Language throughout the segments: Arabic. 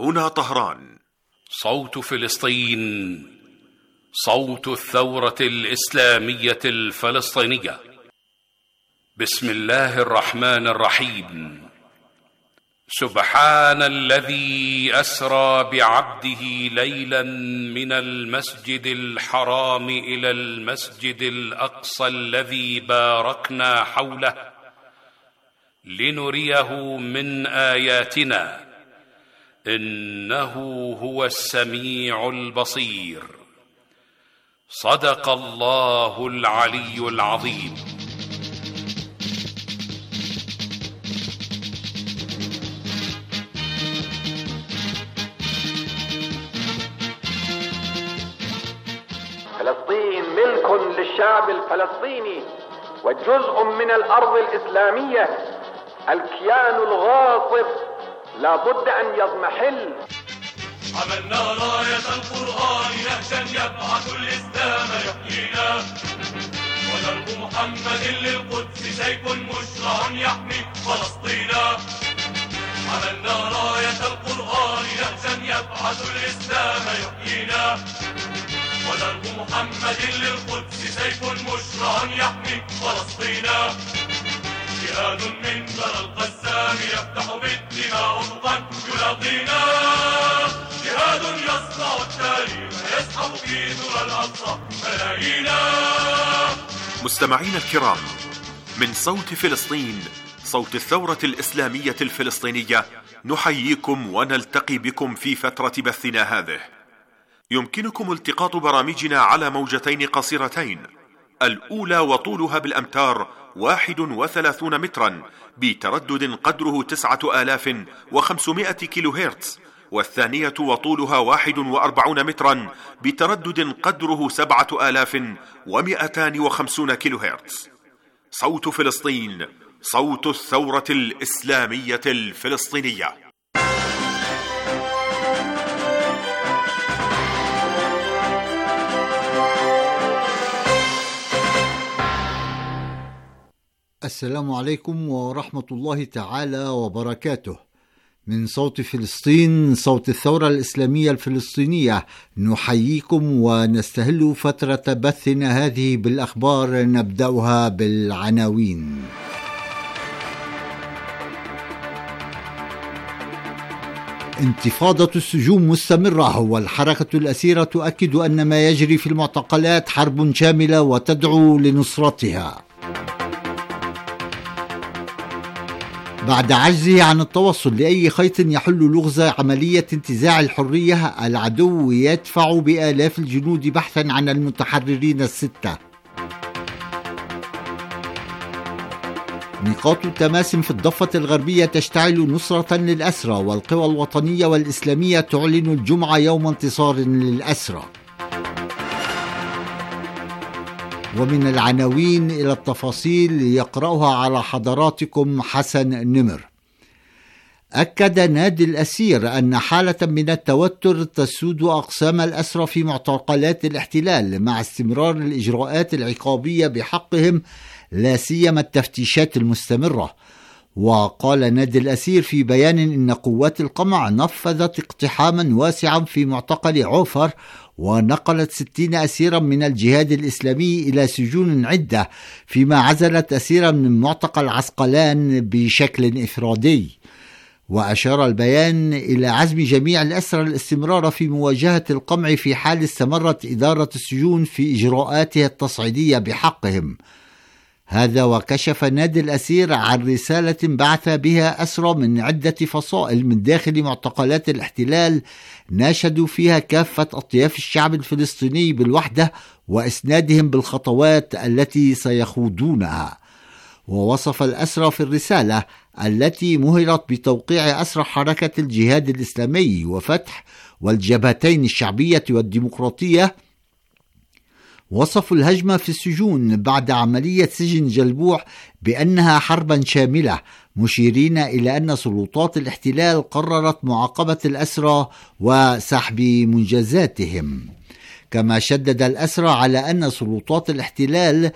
هنا طهران. صوت فلسطين، صوت الثورة الإسلامية الفلسطينية. بسم الله الرحمن الرحيم. سبحان الذي أسرى بعبده ليلا من المسجد الحرام إلى المسجد الأقصى الذي باركنا حوله لنريه من آياتنا إنه هو السميع البصير. صدق الله العلي العظيم. فلسطين ملك للشعب الفلسطيني وجزء من الأرض الإسلامية. الكيان الغاصب لا بد أن يضمحل. عملنا راية القرآن نهجا يبعث الإسلام يحيينا، ودرب محمد للقدس سيف مشرع يحمي فلسطينا. عملنا راية القرآن نهجا يبعث الإسلام يحيينا، ودرب محمد للقدس سيف مشرع يحمي فلسطينا. جهاد من ذرى القسام يفتح بالدماء أفقا يلاقينا، جهاد يصنع التاريخ يسحب في ذرى الأقصى ملايينا. مستمعين الكرام، من صوت فلسطين، صوت الثورة الإسلامية الفلسطينية، نحييكم ونلتقي بكم في فترة بثنا هذه. يمكنكم التقاط برامجنا على موجتين قصيرتين، الأولى وطولها بالأمتار 31 مترا بتردد قدره 9500 كيلو هرتز، والثانية وطولها 41 مترا بتردد قدره 7250 كيلو هرتز. صوت فلسطين، صوت الثورة الإسلامية الفلسطينية. السلام عليكم ورحمة الله تعالى وبركاته. من صوت فلسطين، صوت الثورة الإسلامية الفلسطينية، نحييكم ونستهل فترة بثنا هذه بالأخبار. نبدأها بالعناوين. انتفاضة السجون مستمرة، والحركة الأسيرة تؤكد أن ما يجري في المعتقلات حرب شاملة وتدعو لنصرتها. بعد عجزه عن التوصل لأي خيط يحل لغز عملية انتزاع الحرية، العدو يدفع بآلاف الجنود بحثا عن المتحررين الستة. نقاط التماس في الضفة الغربية تشتعل نصرة للأسرى، والقوى الوطنية والإسلامية تعلن الجمعة يوم انتصار للأسرى. ومن العناوين إلى التفاصيل يقرأها على حضراتكم حسن نمر. أكد نادي الأسير أن حالة من التوتر تسود أقسام الأسرى في معتقلات الاحتلال مع استمرار الإجراءات العقابية بحقهم، لا سيما التفتيشات المستمرة. وقال نادي الأسير في بيان إن قوات القمع نفذت اقتحاما واسعا في معتقل عوفر، ونقلت 60 أسيرا من الجهاد الإسلامي إلى سجون عدة، فيما عزلت أسيرا من معتقل عسقلان بشكل إفرادي. وأشار البيان إلى عزم جميع الأسرى الاستمرار في مواجهة القمع في حال استمرت إدارة السجون في إجراءاتها التصعيدية بحقهم. هذا وكشف نادي الأسير عن رسالة بعث بها أسرى من عدة فصائل من داخل معتقلات الاحتلال، ناشدوا فيها كافة أطياف الشعب الفلسطيني بالوحدة وإسنادهم بالخطوات التي سيخوضونها. ووصف الأسرى في الرسالة التي مهرت بتوقيع أسرى حركة الجهاد الإسلامي وفتح والجبهتين الشعبية والديمقراطية، وصفوا الهجمة في السجون بعد عملية سجن جلبوع بأنها حربا شاملة، مشيرين إلى أن سلطات الاحتلال قررت معاقبة الأسرى وسحب منجزاتهم. كما شدد الأسرى على أن سلطات الاحتلال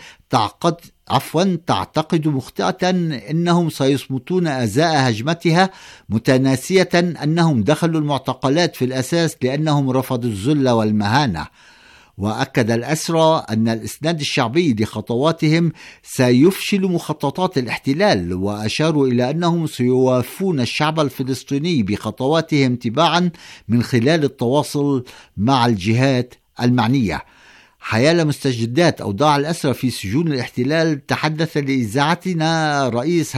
تعتقد مخطئة أنهم سيصمتون أزاء هجمتها، متناسية أنهم دخلوا المعتقلات في الأساس لأنهم رفضوا الذل والمهانة. وأكد الأسرى أن الإسناد الشعبي لخطواتهم سيفشل مخططات الاحتلال، وأشاروا إلى أنهم سيوافون الشعب الفلسطيني بخطواتهم تباعا من خلال التواصل مع الجهات المعنية. حيال مستجدات أوضاع الأسرى في سجون الاحتلال تحدث لإذاعتنا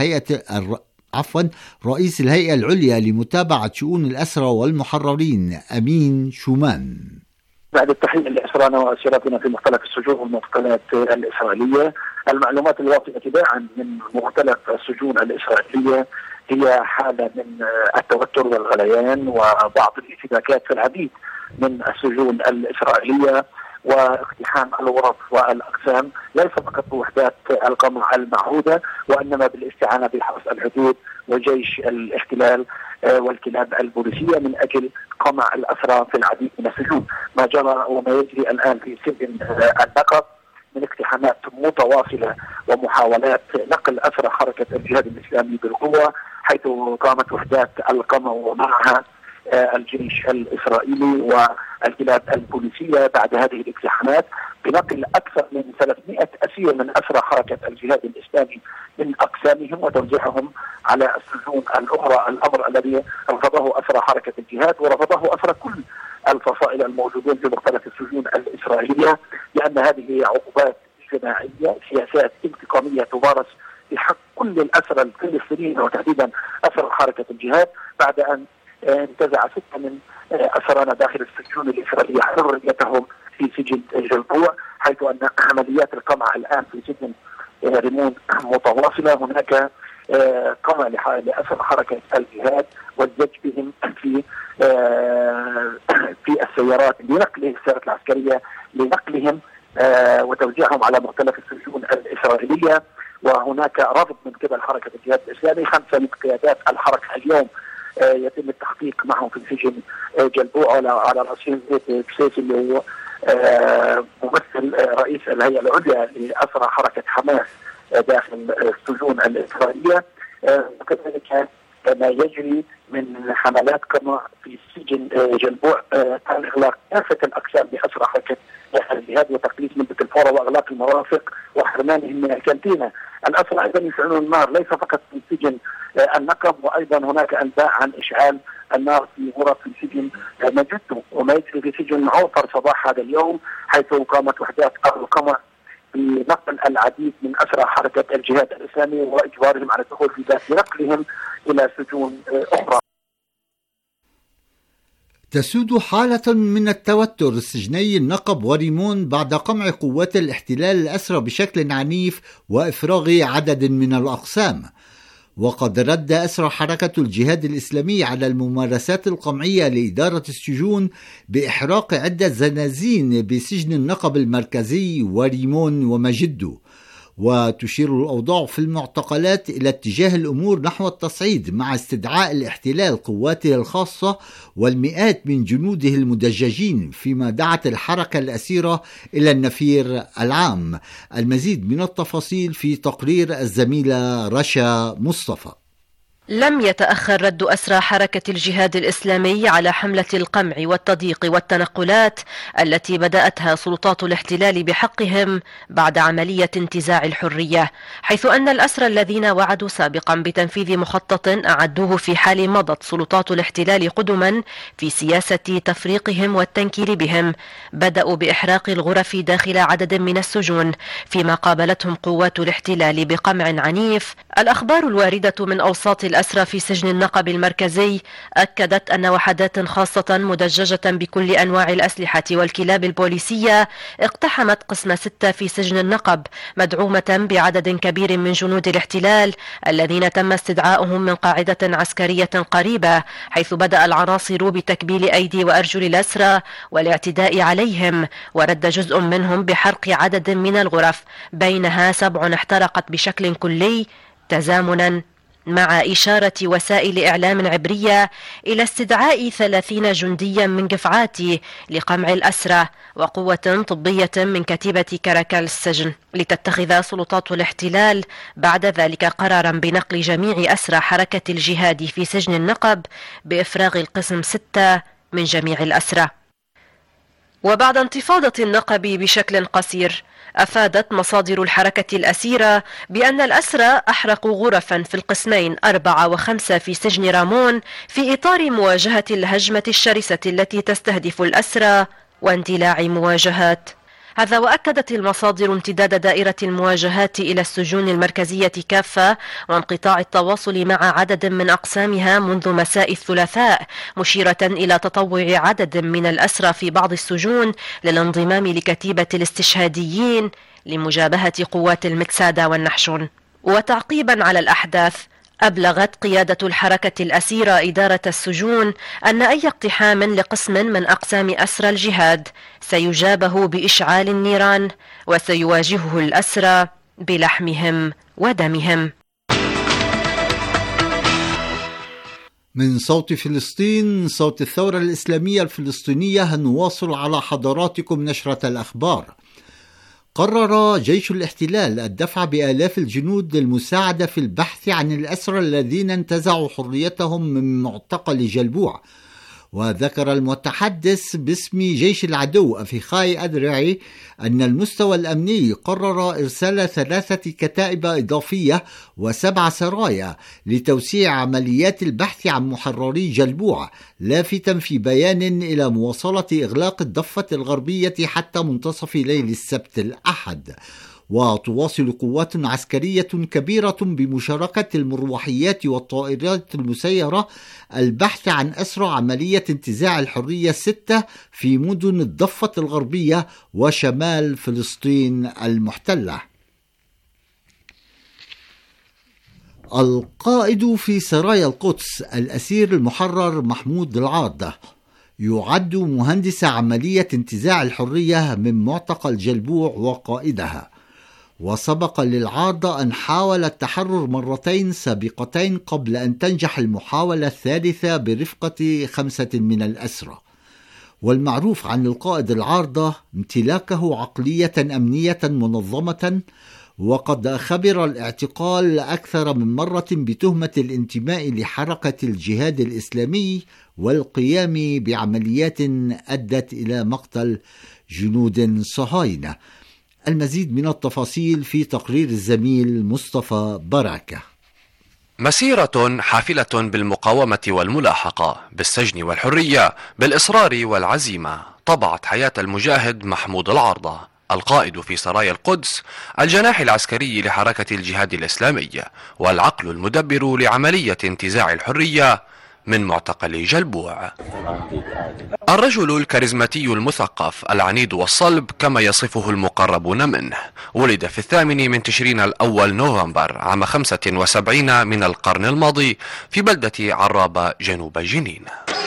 رئيس الهيئة العليا لمتابعة شؤون الأسرى والمحررين أمين شومان. بعد التحية لأسرانا وأسيراتنا في مختلف السجون والمعتقلات الإسرائيلية، المعلومات الواصلة تباعا من مختلف السجون الإسرائيلية هي حالة من التوتر والغليان وبعض الاشتباكات في العديد من السجون الإسرائيلية، واقتحام الغرف والأقسام ليس فقط بوحدات القمع المعهودة، وإنما بالاستعانة بحرس الحدود وجيش الاحتلال والكلاب البوليسية من أجل قمع الأسرى في العديد من السجون. ما جرى وما يجري الآن في سجن النقب من اقتحامات متواصلة ومحاولات نقل أسرى حركة الجهاد الإسلامي بالقوة، حيث قامت وحدات القمع ومعها الجيش الإسرائيلي والكلاب البوليسية بعد هذه الاقتحامات بنقل أكثر من 300 أسير من أسرى حركة الجهاد الإسلامي من أقسامهم وتوزيعهم على السجون الأخرى، الأمر الذي رفضه أسرى حركة الجهاد ورفضه أسرى كل الفصائل الموجودين في مختلف السجون الإسرائيلية، لأن هذه عقوبات جماعية، سياسات انتقامية تمارس بحق كل الأسرى الفلسطينيين وتحديدا أسرى حركة الجهاد، بعد أن انتزع 6 من أسرانا داخل السجون الإسرائيلية حريتهم في سجن جلبوع، حيث أن عمليات القمع الآن في سجن ريمون متواصلة. هناك قمع لأسرى حركة الجهاد والزج بهم في السيارات لنقلهم، السيارات العسكرية لنقلهم وتوزيعهم على مختلف السجون الإسرائيلية. وهناك رفض من قبل حركة الجهاد الإسلامي. 5 من قيادات الحركة اليوم يتم التحقيق معهم في سجن جلبوع على رأسهم زيد بسيس اللي هو ممثل رئيس الهيئة العليا لأسرى حركة حماس داخل السجون الإسرائيلية. وكذلك ما يجري من حملات قمع في سجن جلبوع عن إغلاق كافة الأقسام لأسرى حركة الجهاد وتقليص مدة الفورة وإغلاق المرافق وحرمانهم من الكانتينة. الأسرى أيضا يشعلون النار ليس فقط في سجن النقب، وأيضا هناك أنباء عن إشعال النار في غرف في سجن مجدو وما يجري في سجن عوفر صباح هذا اليوم، حيث قامت وحدات القمع بنقل العديد من أسرى حركة الجهاد الإسلامي وإجبارهم على الدخول في ذات نقلهم إلى سجون أخرى. تسود حالة من التوتر السجني النقب وريمون بعد قمع قوات الاحتلال الأسرى بشكل عنيف وإفراغ عدد من الأقسام. وقد رد أسرى حركة الجهاد الإسلامي على الممارسات القمعية لإدارة السجون بإحراق عدة زنازين بسجن النقب المركزي وريمون ومجدو. وتشير الأوضاع في المعتقلات إلى اتجاه الأمور نحو التصعيد مع استدعاء الاحتلال قواته الخاصة والمئات من جنوده المدججين، فيما دعت الحركة الأسيرة إلى النفير العام. المزيد من التفاصيل في تقرير الزميلة رشا مصطفى. لم يتأخر رد أسرى حركة الجهاد الإسلامي على حملة القمع والتضييق والتنقلات التي بدأتها سلطات الاحتلال بحقهم بعد عملية انتزاع الحرية، حيث أن الأسرى الذين وعدوا سابقا بتنفيذ مخطط أعدوه في حال مضت سلطات الاحتلال قدما في سياسة تفريقهم والتنكيل بهم بدأوا بإحراق الغرف داخل عدد من السجون، فيما قابلتهم قوات الاحتلال بقمع عنيف. الأخبار الواردة من أوساط الأسرى في سجن النقب المركزي أكدت أن وحدات خاصة مدججة بكل أنواع الأسلحة والكلاب البوليسية اقتحمت قسم 6 في سجن النقب، مدعومة بعدد كبير من جنود الاحتلال الذين تم استدعاؤهم من قاعدة عسكرية قريبة، حيث بدأ العناصر بتكبيل أيدي وأرجل الأسرى والاعتداء عليهم، ورد جزء منهم بحرق عدد من الغرف، بينها 7 احترقت بشكل كلي تزامنا مع إشارة وسائل إعلام عبرية إلى استدعاء 30 جنديا من قفعاتي لقمع الأسرى وقوة طبية من كتيبة كاراكال السجن، لتتخذ سلطات الاحتلال بعد ذلك قرارا بنقل جميع أسرى حركة الجهاد في سجن النقب بإفراغ القسم 6 من جميع الأسرى. وبعد انتفاضة النقب بشكل قصير، أفادت مصادر الحركة الأسيرة بأن الأسرى أحرقوا غرفا في القسمين 4 و5 في سجن رامون في إطار مواجهة الهجمة الشرسة التي تستهدف الأسرى واندلاع مواجهات. هذا وأكدت المصادر امتداد دائرة المواجهات إلى السجون المركزية كافة وانقطاع التواصل مع عدد من أقسامها منذ مساء الثلاثاء، مشيرة إلى تطوع عدد من الأسرى في بعض السجون للانضمام لكتيبة الاستشهاديين لمجابهة قوات المكسادة والنحشون. وتعقيبا على الأحداث، أبلغت قيادة الحركة الأسيرة إدارة السجون أن أي اقتحام لقسم من أقسام أسرى الجهاد سيجابه بإشعال النيران وسيواجهه الأسرى بلحمهم ودمهم. من صوت فلسطين، صوت الثورة الإسلامية الفلسطينية، نواصل على حضراتكم نشرة الأخبار. قرر جيش الاحتلال الدفع بآلاف الجنود للمساعدة في البحث عن الأسرى الذين انتزعوا حريتهم من معتقل جلبوع. وذكر المتحدث باسم جيش العدو أفيخاي أدرعي أن المستوى الأمني قرر إرسال 3 كتائب إضافية و7 سرايا لتوسيع عمليات البحث عن محرري جلبوع، لافتا في بيان إلى مواصلة إغلاق الضفة الغربية حتى منتصف ليل السبت الأحد. وتواصل قوات عسكرية كبيرة بمشاركة المروحيات والطائرات المسيرة البحث عن أسرى عملية انتزاع الحرية 6 في مدن الضفة الغربية وشمال فلسطين المحتلة. القائد في سرايا القدس الأسير المحرر محمود العارضة يعد مهندس عملية انتزاع الحرية من معتقل جلبوع وقائدها. وسبق للعارضة أن حاول التحرر مرتين سابقتين قبل أن تنجح المحاولة الثالثة برفقة 5 من الأسرى. والمعروف عن القائد العارضة امتلاكه عقلية أمنية منظمة، وقد خبر الاعتقال أكثر من مرة بتهمة الانتماء لحركة الجهاد الإسلامي والقيام بعمليات أدت إلى مقتل جنود صهاينة. المزيد من التفاصيل في تقرير الزميل مصطفى بركة. مسيرة حافلة بالمقاومة والملاحقة، بالسجن والحرية، بالإصرار والعزيمة، طبعت حياة المجاهد محمود العارضة، القائد في سرايا القدس، الجناح العسكري لحركة الجهاد الإسلامي، والعقل المدبر لعملية انتزاع الحرية من معتقل جلبوع. الرجل الكاريزماتي المثقف العنيد والصلب كما يصفه المقربون منه، ولد في 8 من تشرين الأول نوفمبر عام 75 من القرن الماضي في بلدة عرابة جنوب جنين.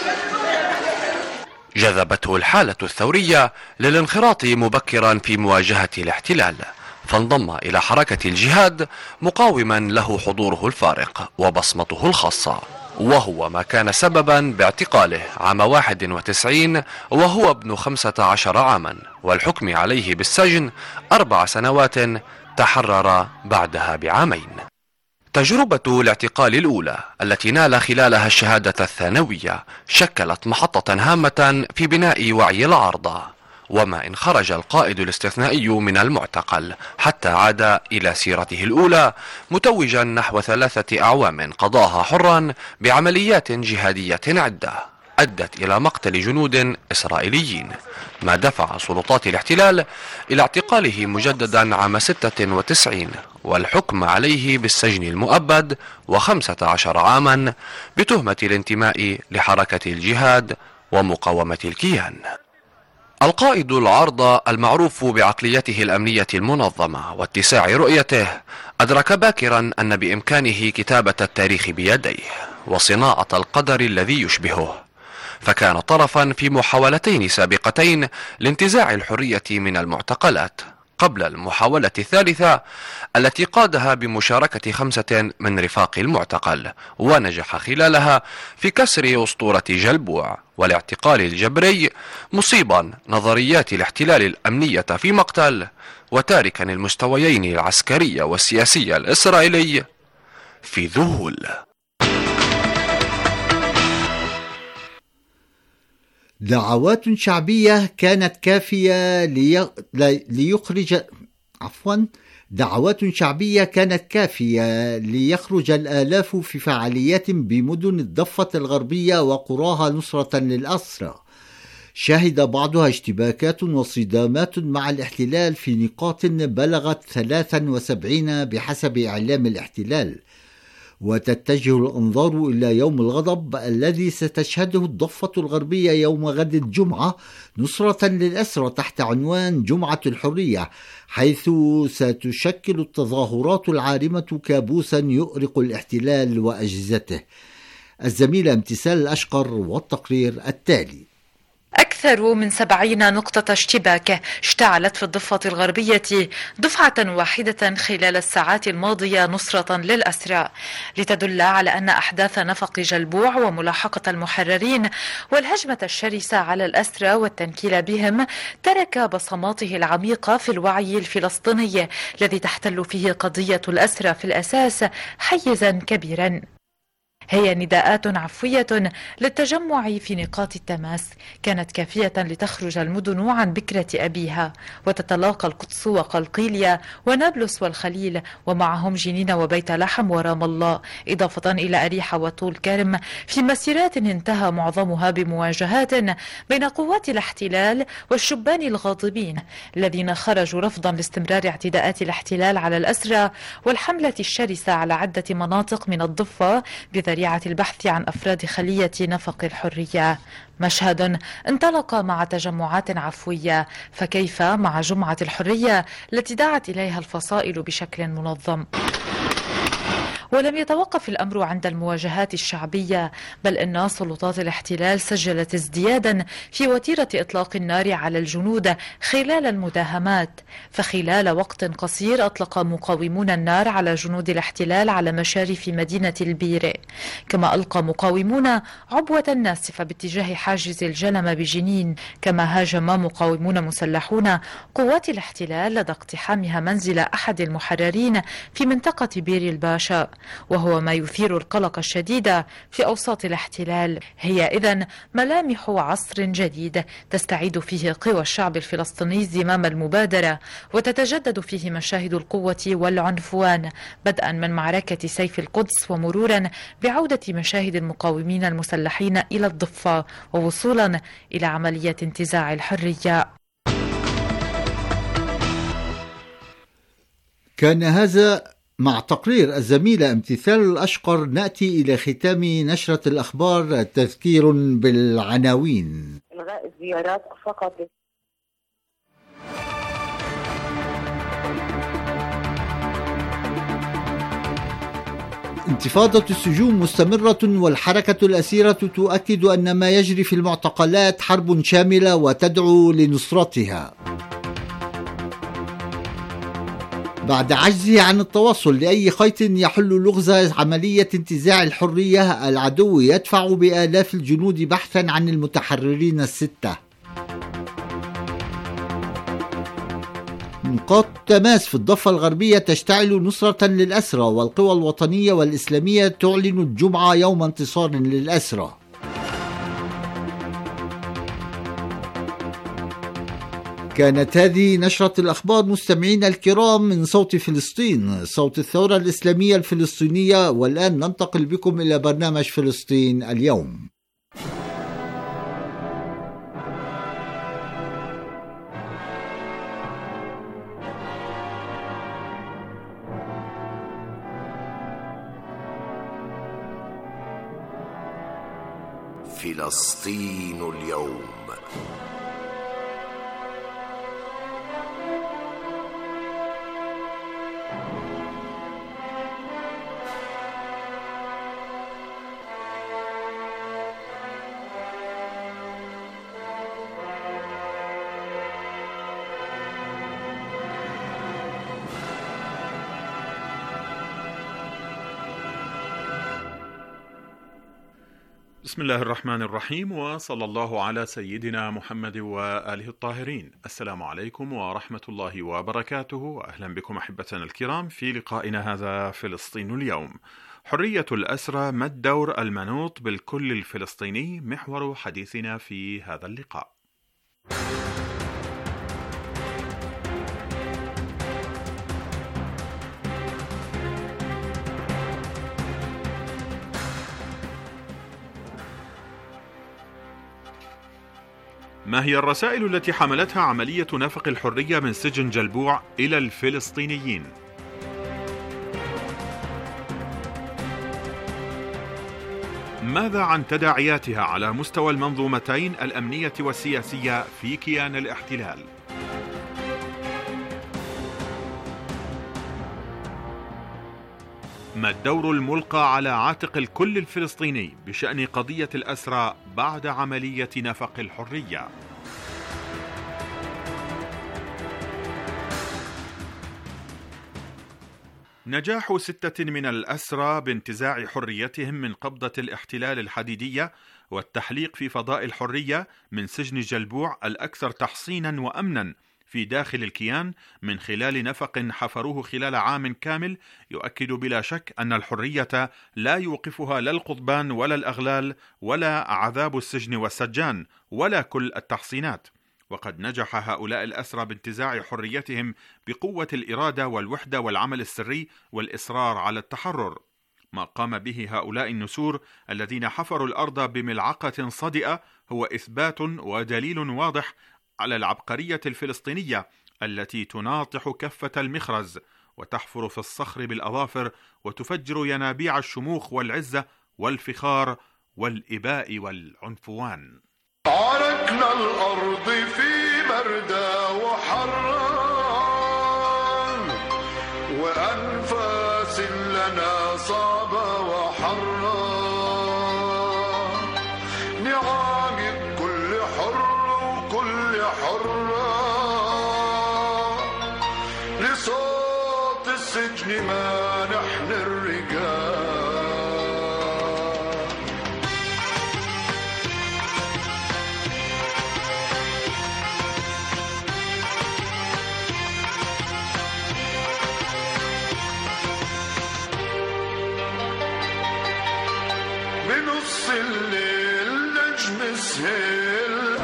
جذبته الحالة الثورية للانخراط مبكرا في مواجهة الاحتلال، فانضم إلى حركة الجهاد مقاوما له حضوره الفارق وبصمته الخاصة، وهو ما كان سببا باعتقاله عام 91 وهو ابن 15 عاما، والحكم عليه بالسجن 4 سنوات تحرر بعدها بعامين. تجربة الاعتقال الأولى التي نال خلالها الشهادة الثانوية شكلت محطة هامة في بناء وعي العارضة، وما إن خرج القائد الاستثنائي من المعتقل حتى عاد إلى سيرته الأولى متوجا نحو 3 أعوام قضاها حرا بعمليات جهادية عدة أدت إلى مقتل جنود إسرائيليين، ما دفع سلطات الاحتلال إلى اعتقاله مجددا عام 96 والحكم عليه بالسجن المؤبد و15 عاما بتهمة الانتماء لحركة الجهاد ومقاومة الكيان. القائد العارضة المعروف بعقليته الأمنية المنظمة واتساع رؤيته أدرك باكرا أن بإمكانه كتابة التاريخ بيديه وصناعة القدر الذي يشبهه، فكان طرفا في محاولتين سابقتين لانتزاع الحرية من المعتقلات، قبل المحاولة الثالثة التي قادها بمشاركة 5 من رفاق المعتقل، ونجح خلالها في كسر أسطورة جلبوع والاعتقال الجبري، مصيبا نظريات الاحتلال الأمنية في مقتل، وتاركا المستويين العسكري والسياسي الإسرائيلي في ذهول. دعوات شعبية كانت كافية ليخرج الآلاف في فعاليات بمدن الضفة الغربية وقراها نصرة للأسرى. شهد بعضها اشتباكات وصدامات مع الاحتلال في نقاط بلغت 73 بحسب إعلام الاحتلال، وتتجه الأنظار إلى يوم الغضب الذي ستشهده الضفة الغربية يوم غد الجمعة نصرة للأسرى تحت عنوان جمعة الحرية، حيث ستشكل التظاهرات العارمة كابوسا يؤرق الاحتلال وأجهزته. الزميلة امتثال الأشقر والتقرير التالي. أكثر من 70 نقطة اشتباك اشتعلت في الضفة الغربية دفعة واحدة خلال الساعات الماضية نصرة للأسرى، لتدل على أن أحداث نفق جلبوع وملاحقة المحررين والهجمة الشرسة على الأسرى والتنكيل بهم ترك بصماته العميقة في الوعي الفلسطيني الذي تحتل فيه قضية الأسرى في الأساس حيزا كبيرا. هي نداءات عفوية للتجمع في نقاط التماس كانت كافية لتخرج المدن عن بكرة أبيها، وتتلاقى القدس وقلقيلية ونابلس والخليل ومعهم جنين وبيت لحم ورام الله، إضافة إلى أريحة وطول كرم، في مسيرات انتهى معظمها بمواجهات بين قوات الاحتلال والشبان الغاضبين الذين خرجوا رفضا لاستمرار اعتداءات الاحتلال على الأسرى والحملة الشرسة على عدة مناطق من الضفة بذريعة البحث عن أفراد خلية نفق الحرية. مشهد انطلق مع تجمعات عفوية، فكيف مع جمعة الحرية التي دعت إليها الفصائل بشكل منظم؟ ولم يتوقف الأمر عند المواجهات الشعبية، بل إن سلطات الاحتلال سجلت ازديادا في وتيرة إطلاق النار على الجنود خلال المداهمات، فخلال وقت قصير أطلق مقاومون النار على جنود الاحتلال على مشارف مدينة البيرة، كما ألقى مقاومون عبوة ناسفة باتجاه حاجز الجلمة بجنين، كما هاجم مقاومون مسلحون قوات الاحتلال لدى اقتحامها منزل أحد المحررين في منطقة بير الباشا، وهو ما يثير القلق الشديد في أوساط الاحتلال. هي إذن ملامح عصر جديد تستعيد فيه قوى الشعب الفلسطيني زمام المبادرة، وتتجدد فيه مشاهد القوة والعنفوان، بدءا من معركة سيف القدس ومرورا بعودة مشاهد المقاومين المسلحين إلى الضفة، ووصولا إلى عملية انتزاع الحرية. كان هذا مع تقرير الزميلة امتثال الأشقر. نأتي إلى ختام نشرة الأخبار تذكير بالعناوين. إلغاء الزيارات فقط. انتفاضة السجون مستمرة، والحركة الأسيرة تؤكد أن ما يجري في المعتقلات حرب شاملة وتدعو لنصرتها. بعد عجزه عن التوصل لأي خيط يحل لغز عملية انتزاع الحرية، العدو يدفع بآلاف الجنود بحثا عن المتحررين ال6. نقاط تماس في الضفة الغربية تشتعل نصرة للأسرى، والقوى الوطنية والإسلامية تعلن الجمعة يوم انتصار للأسرى. كانت هذه نشرة الأخبار مستمعين الكرام من صوت فلسطين، صوت الثورة الإسلامية الفلسطينية. والآن ننتقل بكم إلى برنامج فلسطين اليوم. فلسطين اليوم. بسم الله الرحمن الرحيم، وصلى الله على سيدنا محمد وآله الطاهرين. السلام عليكم ورحمة الله وبركاته، وأهلا بكم أحبتنا الكرام في لقائنا هذا فلسطين اليوم. حرية الأسرى، ما الدور المنوط بالكل الفلسطيني؟ محور حديثنا في هذا اللقاء. ما هي الرسائل التي حملتها عملية نفق الحرية من سجن جلبوع إلى الفلسطينيين؟ ماذا عن تداعياتها على مستوى المنظومتين الأمنية والسياسية في كيان الاحتلال؟ ما الدور الملقى على عاتق الكل الفلسطيني بشأن قضية الأسرى بعد عملية نفق الحرية؟ نجاح 6 من الأسرى بانتزاع حريتهم من قبضة الاحتلال الحديدية والتحليق في فضاء الحرية من سجن جلبوع الأكثر تحصينا وأمنا في داخل الكيان من خلال نفق حفروه خلال عام كامل يؤكد بلا شك أن الحرية لا يوقفها لا القضبان ولا الأغلال ولا عذاب السجن والسجان ولا كل التحصينات. وقد نجح هؤلاء الأسرى بانتزاع حريتهم بقوة الإرادة والوحدة والعمل السري والإصرار على التحرر. ما قام به هؤلاء النسور الذين حفروا الأرض بملعقة صدئة هو إثبات ودليل واضح على العبقرية الفلسطينية التي تناطح كفة المخرز وتحفر في الصخر بالأظافر وتفجر ينابيع الشموخ والعزة والفخار والإباء والعنفوان. عركنا الأرض في بردة وحران وأنفاس لنا صعبة وحران، نعاقب كل حر وكل حرة لصوت السجن ما نحن الرجال. بنص الليل نجم سهل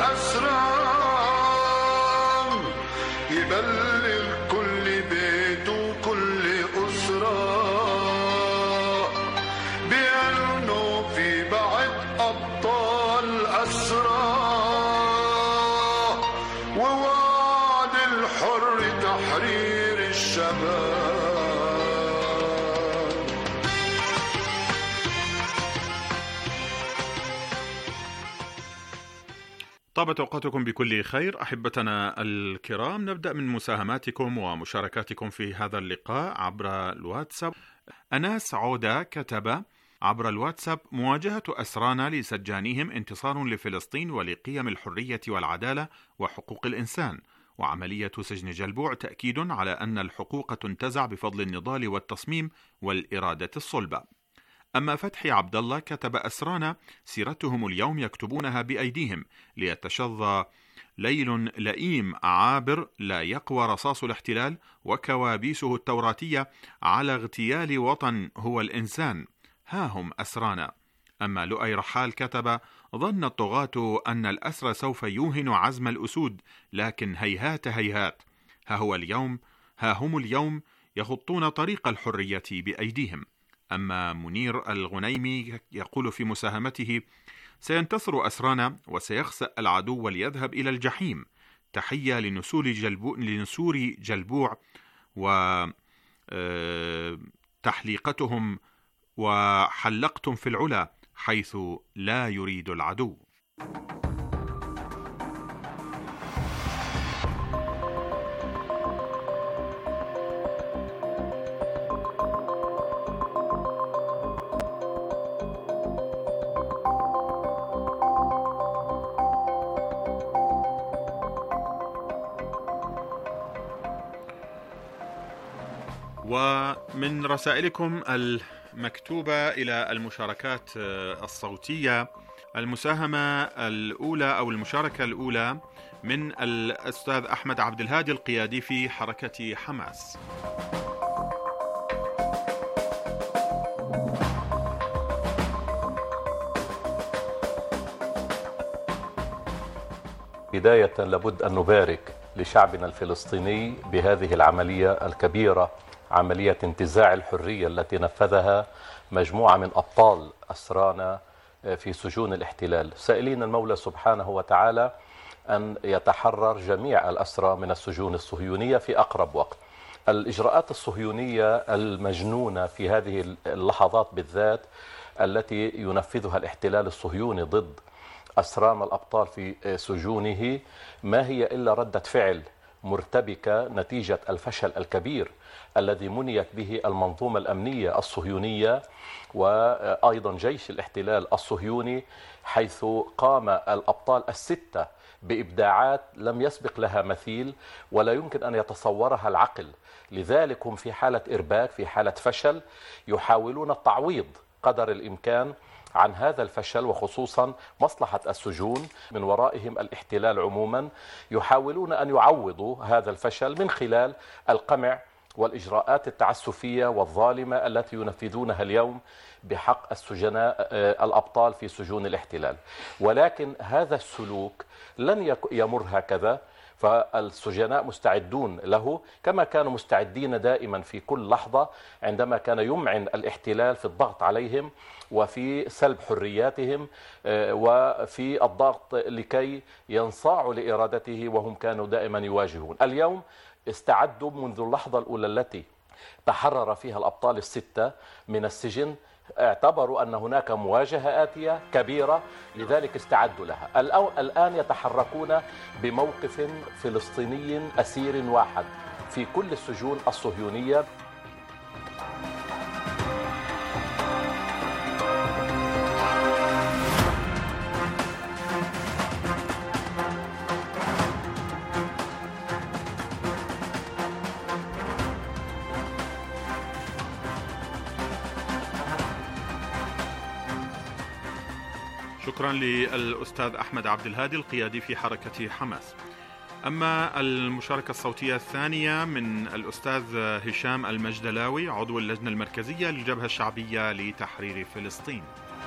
أسرار يبلغ كل بيت وكل أسرة بأنه في بعد أبطال أسرى ووعد الحر تحرير الشباب. طابت أوقاتكم بكل خير أحبتنا الكرام. نبدأ من مساهماتكم ومشاركاتكم في هذا اللقاء عبر الواتساب. أناس عودة كتب عبر الواتساب: مواجهة أسرانا لسجانهم انتصار لفلسطين ولقيم الحرية والعدالة وحقوق الإنسان، وعملية سجن جلبوع تأكيد على أن الحقوق تنتزع بفضل النضال والتصميم والإرادة الصلبة. أما فتحي عبد الله كتب: أسرانا سيرتهم اليوم يكتبونها بأيديهم ليتشظى ليل لئيم عابر لا يقوى رصاص الاحتلال وكوابيسه التوراتية على اغتيال وطن هو الإنسان، ها هم أسرانا. أما لؤي رحال كتب: ظن الطغاة أن الأسر سوف يوهن عزم الأسود، لكن هيهات هيهات، ها هم اليوم يخطون طريق الحرية بأيديهم. أما منير الغنيمي يقول في مساهمته: سينتصر أسرانا وسيخسأ العدو وليذهب إلى الجحيم. تحية لنسور جلبوع وتحليقتهم وحلقتم في العلا حيث لا يريد العدو. ومن رسائلكم المكتوبة إلى المشاركات الصوتية المساهمة الأولى أو المشاركة الأولى من الأستاذ أحمد عبد الهادي القيادي في حركة حماس. بداية لابد أن نبارك لشعبنا الفلسطيني بهذه العملية الكبيرة، عملية انتزاع الحرية التي نفذها مجموعة من أبطال أسرانا في سجون الاحتلال، سائلين المولى سبحانه وتعالى أن يتحرر جميع الأسرى من السجون الصهيونية في أقرب وقت. الإجراءات الصهيونية المجنونة في هذه اللحظات بالذات التي ينفذها الاحتلال الصهيوني ضد أسرانا الأبطال في سجونه ما هي إلا ردة فعل مرتبكة نتيجة الفشل الكبير الذي منيت به المنظومة الأمنية الصهيونية وأيضا جيش الاحتلال الصهيوني، حيث قام الأبطال الستة بإبداعات لم يسبق لها مثيل ولا يمكن أن يتصورها العقل. لذلك هم في حالة إرباك، في حالة فشل، يحاولون التعويض قدر الإمكان عن هذا الفشل، وخصوصا مصلحة السجون من ورائهم الاحتلال عموما، يحاولون أن يعوضوا هذا الفشل من خلال القمع والإجراءات التعسفية والظالمة التي ينفذونها اليوم بحق السجناء الأبطال في سجون الاحتلال. ولكن هذا السلوك لن يمر هكذا، فالسجناء مستعدون له كما كانوا مستعدين دائما في كل لحظة عندما كان يمعن الاحتلال في الضغط عليهم وفي سلب حرياتهم وفي الضغط لكي ينصاعوا لإرادته، وهم كانوا دائما يواجهون. اليوم استعدوا منذ اللحظة الأولى التي تحرر فيها الأبطال الستة من السجن، اعتبروا أن هناك مواجهة آتية كبيرة، لذلك استعدوا لها. الآن يتحركون بموقف فلسطيني أسير واحد في كل السجون الصهيونية. شكرا للأستاذ أحمد عبد الهادي القيادي في حركة حماس. أما المشاركة الصوتية الثانية من الأستاذ هشام المجدلاوي عضو اللجنة المركزية للجبهة الشعبية لتحرير فلسطين.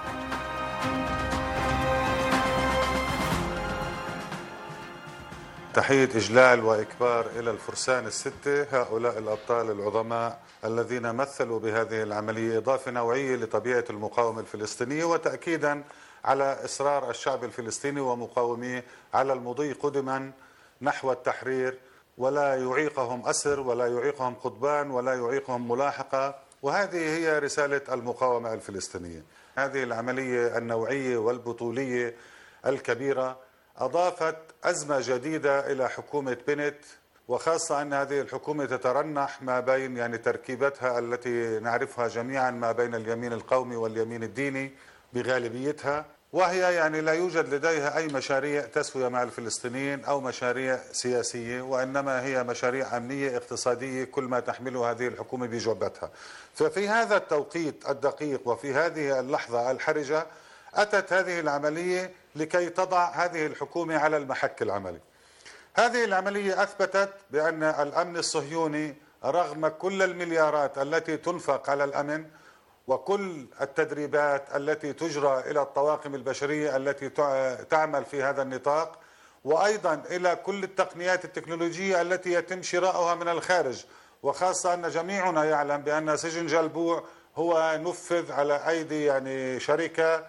تحية إجلال وإكبار إلى الفرسان الستة، هؤلاء الأبطال العظماء الذين مثلوا بهذه العملية إضافة نوعية لطبيعة المقاومة الفلسطينية، وتأكيدا على إصرار الشعب الفلسطيني ومقاوميه على المضي قدما نحو التحرير، ولا يعيقهم أسر ولا يعيقهم قضبان ولا يعيقهم ملاحقة. وهذه هي رسالة المقاومة الفلسطينية. هذه العملية النوعية والبطولية الكبيرة أضافت أزمة جديدة إلى حكومة بنت، وخاصة أن هذه الحكومة تترنح ما بين تركيبتها التي نعرفها جميعا ما بين اليمين القومي واليمين الديني بغالبيتها، وهي لا يوجد لديها أي مشاريع تسوية مع الفلسطينيين أو مشاريع سياسية، وإنما هي مشاريع أمنية اقتصادية كل ما تحمله هذه الحكومة بجعبتها. ففي هذا التوقيت الدقيق وفي هذه اللحظة الحرجة أتت هذه العملية لكي تضع هذه الحكومة على المحك العملي. هذه العملية أثبتت بأن الأمن الصهيوني رغم كل المليارات التي تنفق على الأمن وكل التدريبات التي تجرى إلى الطواقم البشرية التي تعمل في هذا النطاق، وأيضا إلى كل التقنيات التكنولوجية التي يتم شراؤها من الخارج، وخاصة أن جميعنا يعلم بأن سجن جلبوع هو نفذ على أيدي شركة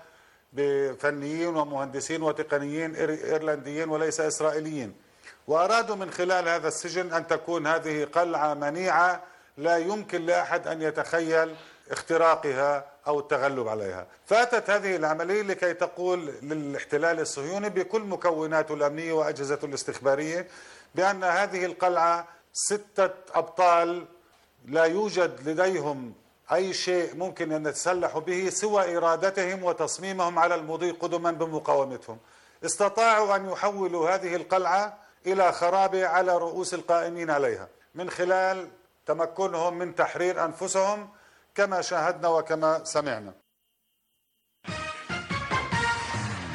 بفنيين ومهندسين وتقنيين إيرلنديين وليس إسرائيليين، وأرادوا من خلال هذا السجن أن تكون هذه قلعة منيعة لا يمكن لأحد أن يتخيل اختراقها أو التغلب عليها. فأتت هذه العملية لكي تقول للاحتلال الصهيوني بكل مكوناته الأمنية وأجهزته الاستخبارية بأن هذه القلعة 6 أبطال لا يوجد لديهم أي شيء ممكن أن يتسلحوا به سوى إرادتهم وتصميمهم على المضي قدما بمقاومتهم. استطاعوا أن يحولوا هذه القلعة إلى خرابة على رؤوس القائمين عليها من خلال تمكنهم من تحرير أنفسهم كما شاهدنا وكما سمعنا.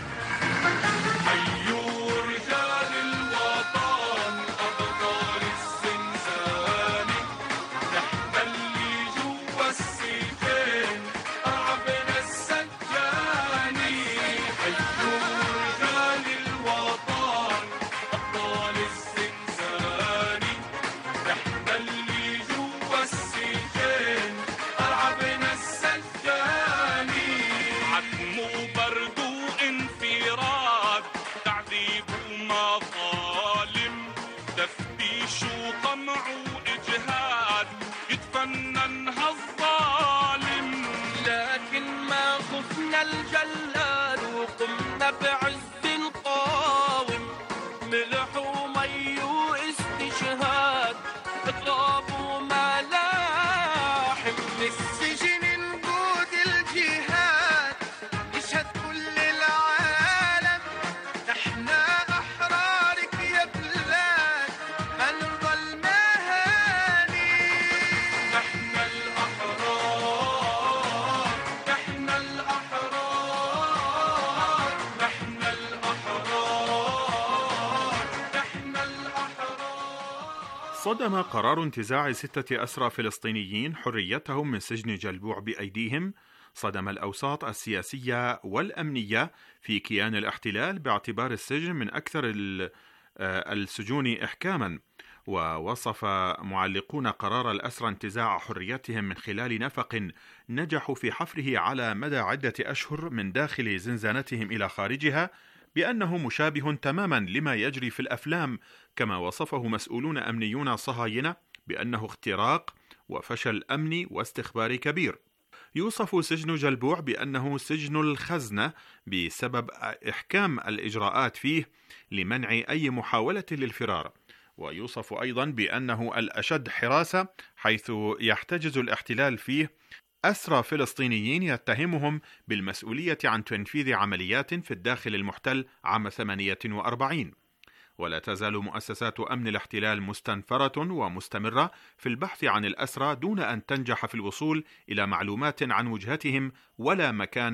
صدم قرار انتزاع 6 أسرى فلسطينيين حريتهم من سجن جلبوع بأيديهم صدم الأوساط السياسية والأمنية في كيان الاحتلال باعتبار السجن من أكثر السجون إحكاما. ووصف معلقون قرار الأسرى انتزاع حريتهم من خلال نفق نجحوا في حفره على مدى عدة أشهر من داخل زنزانتهم إلى خارجها بأنه مشابه تماما لما يجري في الأفلام، كما وصفه مسؤولون أمنيون صهاينة بأنه اختراق وفشل أمني واستخباري كبير. يوصف سجن جلبوع بأنه سجن الخزنة بسبب إحكام الإجراءات فيه لمنع أي محاولة للفرار، ويوصف أيضا بأنه الأشد حراسة حيث يحتجز الاحتلال فيه أسرى فلسطينيين يتهمهم بالمسؤولية عن تنفيذ عمليات في الداخل المحتل عام 48. ولا تزال مؤسسات أمن الاحتلال مستنفرة ومستمرة في البحث عن الأسرى دون أن تنجح في الوصول إلى معلومات عن وجهتهم ولا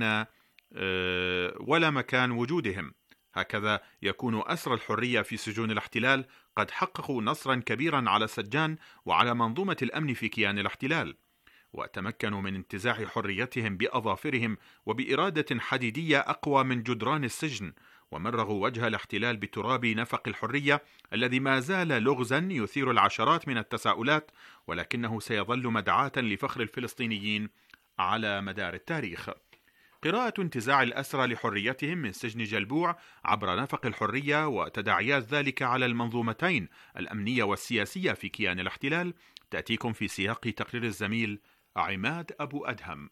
مكان وجودهم. هكذا يكون أسرى الحرية في سجون الاحتلال قد حققوا نصرا كبيرا على السجان وعلى منظومة الأمن في كيان الاحتلال، وتمكنوا من انتزاع حريتهم بأظافرهم وبإرادة حديدية أقوى من جدران السجن، ومرغوا وجه الاحتلال بتراب نفق الحرية الذي ما زال لغزا يثير العشرات من التساؤلات، ولكنه سيظل مدعاة لفخر الفلسطينيين على مدار التاريخ. قراءة انتزاع الأسرى لحريتهم من سجن جلبوع عبر نفق الحرية وتداعيات ذلك على المنظومتين الأمنية والسياسية في كيان الاحتلال تأتيكم في سياق تقرير الزميل عماد أبو أدهم.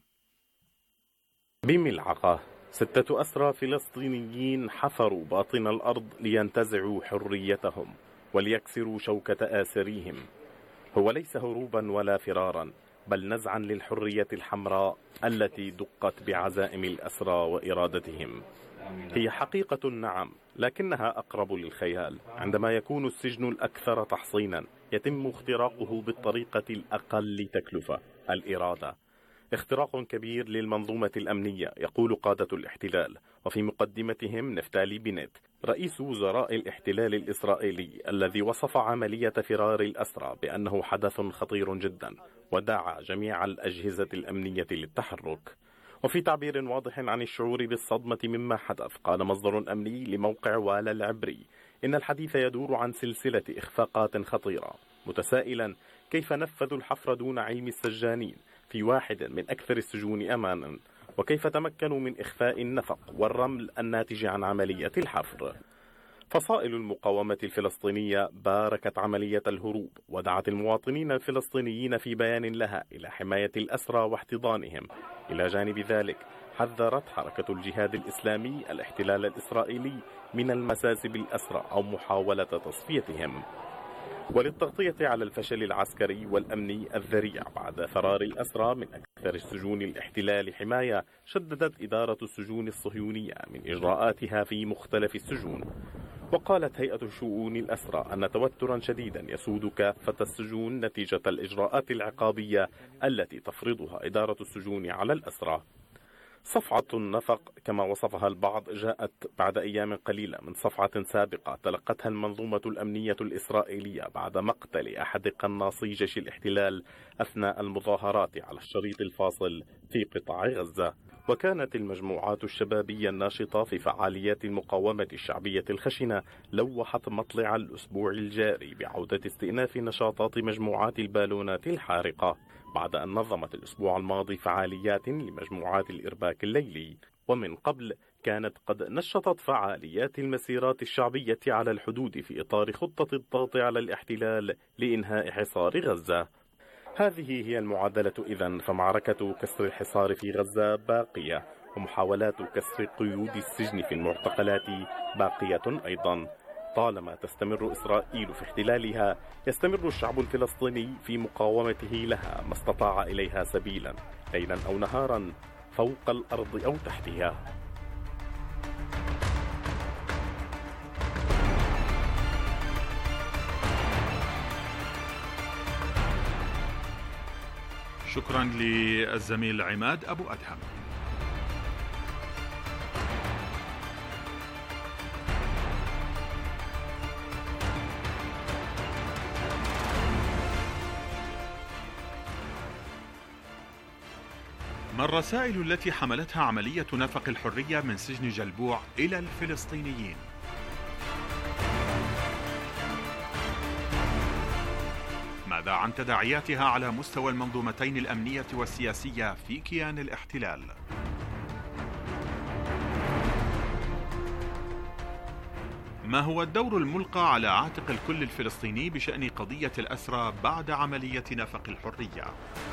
بملعقة 6 أسرى فلسطينيين حفروا باطن الأرض لينتزعوا حريتهم وليكسروا شوكة آسريهم. هو ليس هروبا ولا فرارا، بل نزعا للحرية الحمراء التي دقت بعزائم الأسرى وإرادتهم. هي حقيقة نعم، لكنها أقرب للخيال. عندما يكون السجن الأكثر تحصينا يتم اختراقه بالطريقة الأقل تكلفة، الإرادة. اختراق كبير للمنظومة الأمنية، يقول قادة الاحتلال، وفي مقدمتهم نفتالي بنت رئيس وزراء الاحتلال الإسرائيلي، الذي وصف عملية فرار الأسرى بأنه حدث خطير جدا، ودعا جميع الأجهزة الأمنية للتحرك. وفي تعبير واضح عن الشعور بالصدمة مما حدث، قال مصدر أمني لموقع والا العبري إن الحديث يدور عن سلسلة إخفاقات خطيرة، متسائلا كيف نفذوا الحفر دون علم السجانين في واحد من أكثر السجون أمانا، وكيف تمكنوا من إخفاء النفق والرمل الناتج عن عملية الحفر. فصائل المقاومة الفلسطينية باركت عملية الهروب، ودعت المواطنين الفلسطينيين في بيان لها إلى حماية الأسرى واحتضانهم. إلى جانب ذلك حذرت حركة الجهاد الإسلامي الاحتلال الإسرائيلي من المساس بالأسرى أو محاولة تصفيتهم. وللتغطية على الفشل العسكري والأمني الذريع بعد فرار الأسرى من أكثر السجون الاحتلال حماية، شددت إدارة السجون الصهيونية من إجراءاتها في مختلف السجون. وقالت هيئة شؤون الأسرى أن توترا شديدا يسود كافة السجون نتيجة الإجراءات العقابية التي تفرضها إدارة السجون على الأسرى. صفعة النفق كما وصفها البعض جاءت بعد أيام قليلة من صفعة سابقة تلقتها المنظومة الأمنية الإسرائيلية بعد مقتل أحد قناصي جيش الاحتلال أثناء المظاهرات على الشريط الفاصل في قطاع غزة. وكانت المجموعات الشبابية الناشطة في فعاليات المقاومة الشعبية الخشنة لوحت مطلع الأسبوع الجاري بعودة استئناف نشاطات مجموعات البالونات الحارقة، بعد أن نظمت الأسبوع الماضي فعاليات لمجموعات الإرباك الليلي. ومن قبل كانت قد نشطت فعاليات المسيرات الشعبية على الحدود في إطار خطة الضغط على الاحتلال لإنهاء حصار غزة. هذه هي المعادلة إذن، فمعركة كسر الحصار في غزة باقية، ومحاولات كسر قيود السجن في المعتقلات باقية أيضا. طالما تستمر إسرائيل في احتلالها، يستمر الشعب الفلسطيني في مقاومته لها ما استطاع إليها سبيلا، ليلا أو نهارا، فوق الأرض أو تحتها. شكرا للزميل عماد أبو أدهم. ما الرسائل التي حملتها عملية نفق الحرية من سجن جلبوع إلى الفلسطينيين؟ ماذا عن تداعياتها على مستوى المنظومتين الأمنية والسياسية في كيان الاحتلال؟ ما هو الدور الملقى على عاتق الكل الفلسطيني بشأن قضية الأسرى بعد عملية نفق الحرية؟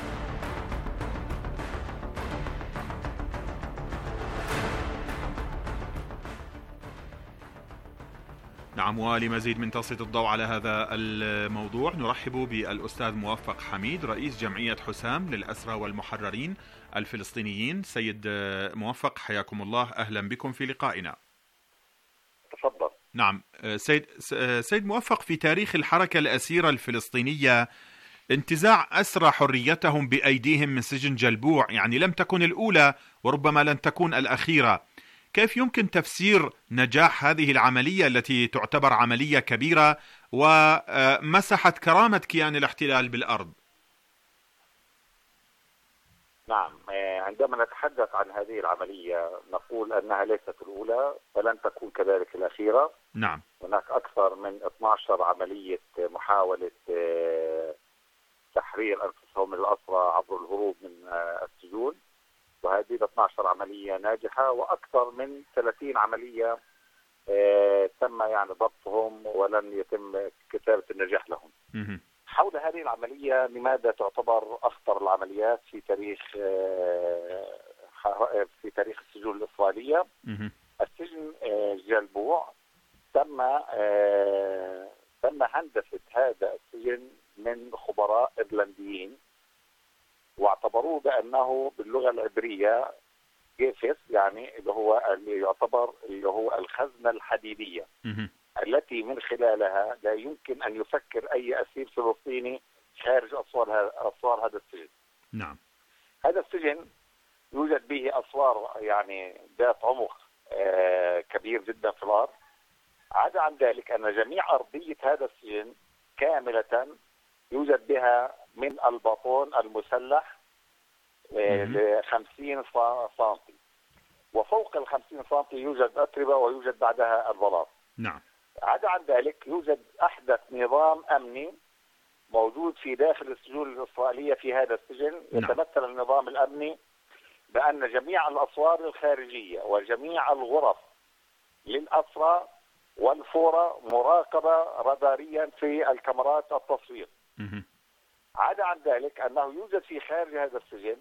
نعم، ولمزيد من تسليط الضوء على هذا الموضوع نرحب بالأستاذ موفق حميد رئيس جمعية حسام للأسرى والمحررين الفلسطينيين. سيد موفق، حياكم الله، أهلا بكم في لقائنا. تفضل. نعم سيد موفق، في تاريخ الحركة الأسيرة الفلسطينية انتزاع أسرى حريتهم بأيديهم من سجن جلبوع يعني لم تكن الأولى وربما لن تكون الأخيرة. كيف يمكن تفسير نجاح هذه العملية التي تعتبر عملية كبيرة ومسحت كرامة كيان الاحتلال بالأرض؟ نعم، عندما نتحدث عن هذه العملية نقول أنها ليست الأولى ولن تكون كذلك الأخيرة. نعم، هناك أكثر من 12 عملية محاولة تحرير أنفسهم من الأسرى عبر الهروب من السجون، وهذه 12 عملية ناجحة، وأكثر من 30 عملية تم يعني ضبطهم ولن يتم كتابة النجاح لهم. حول هذه العملية، لماذا تعتبر أخطر العمليات في تاريخ السجون الإسرائيلية؟ السجن جلبوع تم هندسة هذا السجن من خبراء إيرلنديين، واعتبروه بأنه باللغة العبرية جيفس، يعني اللي يعتبر الخزنة الحديدية التي من خلالها لا يمكن أن يفكر أي أسير فلسطيني خارج أسوار هذا السجن. نعم، هذا السجن يوجد به أسوار يعني ذات عمق كبير جدا في الأرض. عدا عن ذلك أن جميع أرضية هذا السجن كاملة يوجد بها من الباطون المسلح ل 50 سنتي، وفوق ال 50 سنتي يوجد أتربة ويوجد بعدها البلاط. نعم. عدا عن ذلك يوجد أحدث نظام أمني موجود في داخل السجون الإسرائيلية في هذا السجن. يتمثل النظام الأمني بأن جميع الأسوار الخارجية وجميع الغرف للأسرى والفورة مراقبة راداريا في الكاميرات التصوير. عدا عن ذلك أنه يوجد في خارج هذا السجن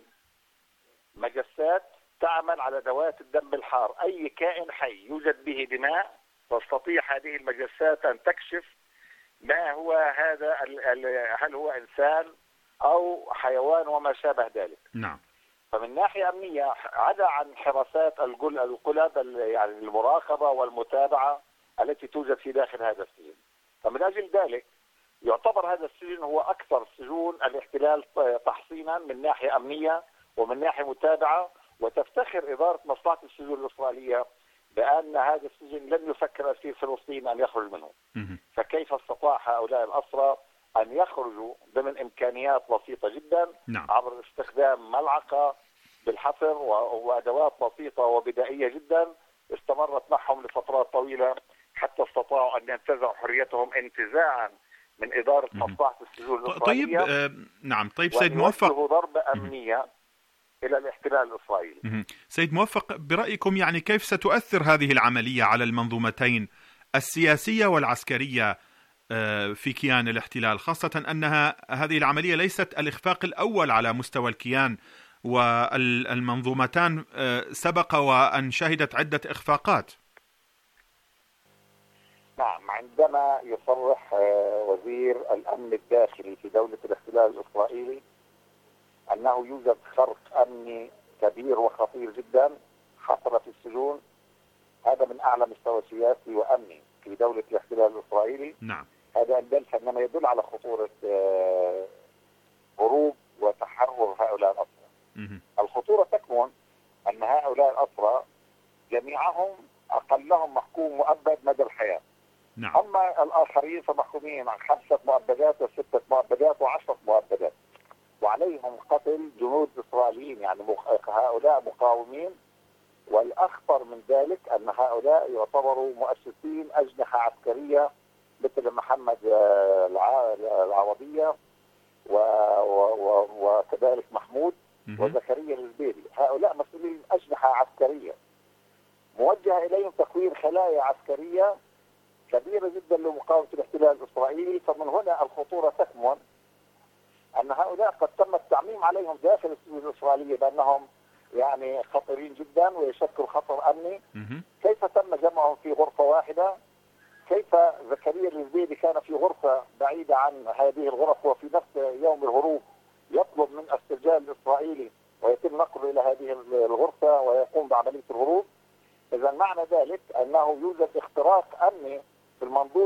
مجسات تعمل على ذوات الدم الحار. أي كائن حي يوجد به دماء تستطيع هذه المجسات أن تكشف ما هو هذا، هل هو إنسان أو حيوان وما شابه ذلك. نعم. فمن ناحية أمنية، عدا عن حراسات القلب يعني المراقبة والمتابعة التي توجد في داخل هذا السجن، فمن أجل ذلك يعتبر هذا السجن هو أكثر سجون الاحتلال تحصينا من ناحية أمنية ومن ناحية متابعة. وتفتخر إدارة مصلحة السجون الإسرائيلية بأن هذا السجن لن يفكر أسير فلسطيني أن يخرج منه. فكيف استطاع هؤلاء الأسرى أن يخرجوا ضمن إمكانيات بسيطة جدا عبر استخدام ملعقة بالحفر وأدوات بسيطة وبدائية جدا استمرت معهم لفترات طويلة حتى استطاعوا أن ينتزعوا حريتهم انتزاعا من إدارة مصلحة السجون الإسرائيلية. طيب سيد موفق، ضربة أمنية إلى الاحتلال الإسرائيلي. سيد موفق، برأيكم يعني كيف ستؤثر هذه العملية على المنظومتين السياسية والعسكرية في كيان الاحتلال، خاصة أنها هذه العملية ليست الإخفاق الأول على مستوى الكيان، والمنظومتان سبق وأن شهدت عدة إخفاقات؟ نعم، عندما يصرح وزير الأمن الداخلي في دولة الاحتلال الإسرائيلي أنه يوجد خرق أمني كبير وخطير جدا حصل في السجون، هذا من أعلى مستوى سياسي وأمني في دولة الاحتلال الإسرائيلي. نعم. هذا إنما يدل على خطورة هروب وتحرر هؤلاء الأسرى. الخطورة تكمن أن هؤلاء الأسرى جميعهم أقلهم محكوم مؤبد مدى الحياة. نعم. أما الآخرين فمحكومين عن 5 مؤبدات و6 مؤبدات و10 مؤبدات. وعليهم قتل جنود إسرائيليين، يعني هؤلاء مقاومين. والأخطر من ذلك أن هؤلاء يعتبروا مؤسسين أجنحة عسكرية مثل محمد العوضية وكذلك محمود وزكريا الزبيدي. هؤلاء مسؤولين أجنحة عسكرية موجه إليهم تكوين خلايا عسكرية كبيرة جدا لمقاومة الاحتلال الإسرائيلي. فمن هنا الخطورة تكمن أن هؤلاء قد تم التعميم عليهم داخل السجون الإسرائيلية بأنهم يعني خطيرين جدا ويشكل خطر أمني. كيف تم جمعهم في غرفة واحدة؟ كيف زكريا الزبيدي كان في غرفة بعيدة عن هذه الغرف وفي نفس يوم الهروب يطلب من السجان الإسرائيلي ويتم نقله إلى هذه الغرفة ويقوم بعملية الهروب؟ إذا معنى ذلك أنه يوجد اختراق أمني في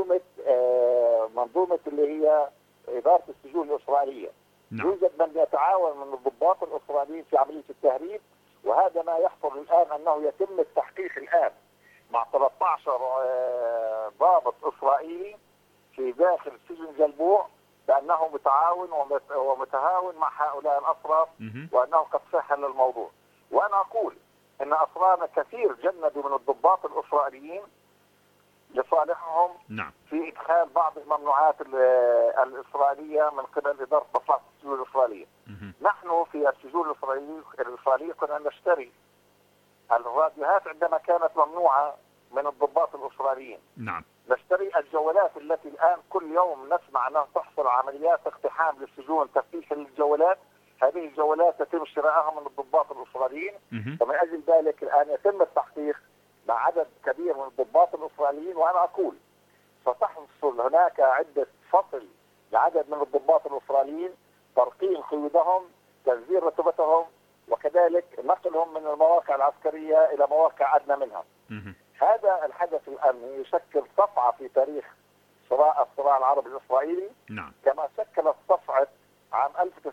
منظومة اللي هي إدارة السجون الإسرائيلية. يوجد من يتعاون من الضباط الإسرائيليين في عملية التهريب، وهذا ما يحصل الآن أنه يتم التحقيق الآن مع 13 ضابط إسرائيلي في داخل سجن جلبوع بأنه متعاون ومتهاون مع هؤلاء الأسرى وأنه قد سهل الموضوع. وأنا أقول أن أسرانا كثير جندوا من الضباط الإسرائيليين لصالحهم في إدخال بعض الممنوعات الإسرائيلية من قبل إدارة مصلحة السجون الإسرائيلية. نحن في السجون الإسرائيلية كنا نشتري الراديوهات عندما كانت ممنوعة من الضباط الإسرائيليين. نشتري الجوالات التي الآن كل يوم نسمع أنها تحصل عمليات اقتحام للسجون تفتيش للجوالات. هذه الجوالات يتم شرائها من الضباط الإسرائيليين. ومن أجل ذلك الآن يتم التحقيق مع عدد كبير من الضباط الإسرائيليين. وأنا أقول ستحصل هناك عدة فصل لعدد من الضباط الإسرائيليين، ترقيم قيودهم، تسجيل رتبتهم، وكذلك نقلهم من المواقع العسكرية إلى مواقع أدنى منها. هذا الحدث الأمني يشكل صفعة في تاريخ الصراع العربي الإسرائيلي، كما شكلت صفعة عام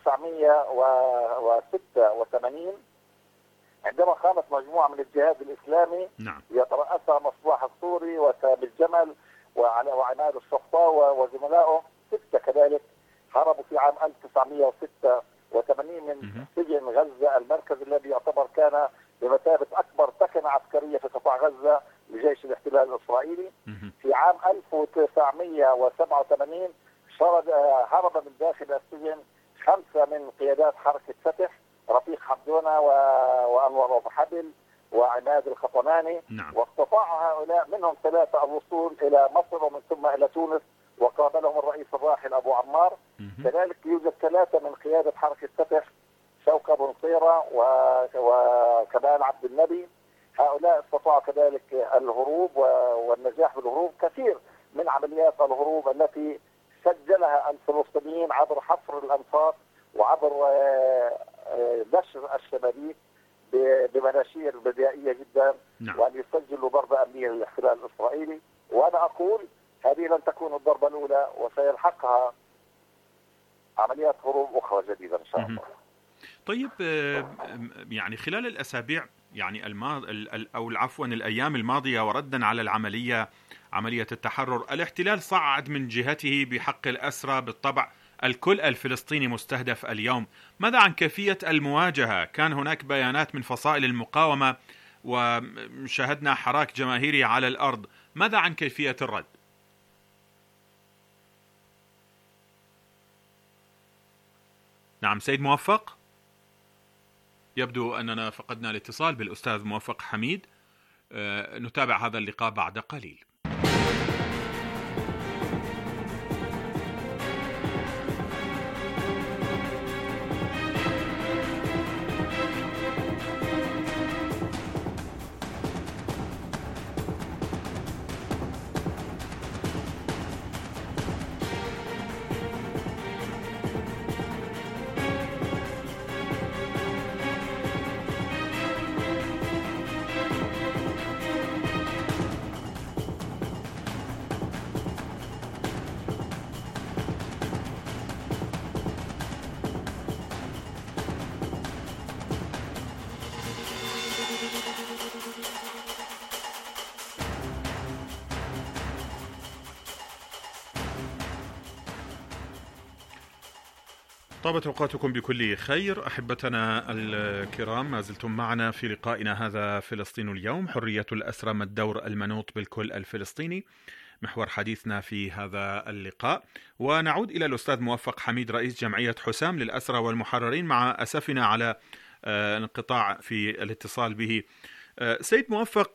1986 عندما قامت مجموعة من الجهاد الإسلامي يترأسها مصباح السوري وثابت جمل وعماد الشخطاوي وزملائه 6 كذلك هربوا في عام 1986 من سجن غزة المركز الذي يعتبر كان بمثابة أكبر تكنة عسكرية في قطاع غزة لجيش الاحتلال الإسرائيلي. في عام 1987 هرب من داخل السجن 5 من قيادات حركة فتح، رفيق حمدونة وأنور أبو حبل وعماد الخطماني. واستطاع هؤلاء منهم 3 الوصول إلى مصر ومن ثم إلى تونس، وقابلهم الرئيس الراحل أبو عمار. كذلك يوجد 3 من قيادة حركة فتح، شوقة بن صيرة وكمال عبد النبي. هؤلاء استطاعوا كذلك الهروب والنجاح بالهروب. كثير من عمليات الهروب التي سجلها الفلسطينيين عبر حفر الأنفاق وعبر نشر الشبابيك بمناشير بدائية جدا، وأن يسجلوا ضربة أمنية للاحتلال الإسرائيلي. وأنا أقول هذه لن تكون الضربة الأولى، وسيلحقها عمليات هروب أخرى جديدة إن شاء الله. طيب، يعني خلال الأسابيع يعني الأيام الماضية وردا على عملية التحرر، الاحتلال صعد من جهته بحق الأسرى. بالطبع الكل الفلسطيني مستهدف اليوم. ماذا عن كيفية المواجهة؟ كان هناك بيانات من فصائل المقاومة وشاهدنا حراك جماهيري على الأرض. ماذا عن كيفية الرد؟ نعم سيد موفق، يبدو أننا فقدنا الاتصال بالأستاذ موفق حميد. نتابع هذا اللقاء بعد قليل. طابت أوقاتكم بكل خير. أحبتنا الكرام، ما زلتم معنا في لقائنا هذا فلسطين اليوم، حرية الأسرى، ما الدور المنوط بالكل الفلسطيني، محور حديثنا في هذا اللقاء. ونعود إلى الأستاذ موفق حميد، رئيس جمعية حسام للأسرى والمحررين، مع أسفنا على انقطاع في الاتصال به. سيد موفق،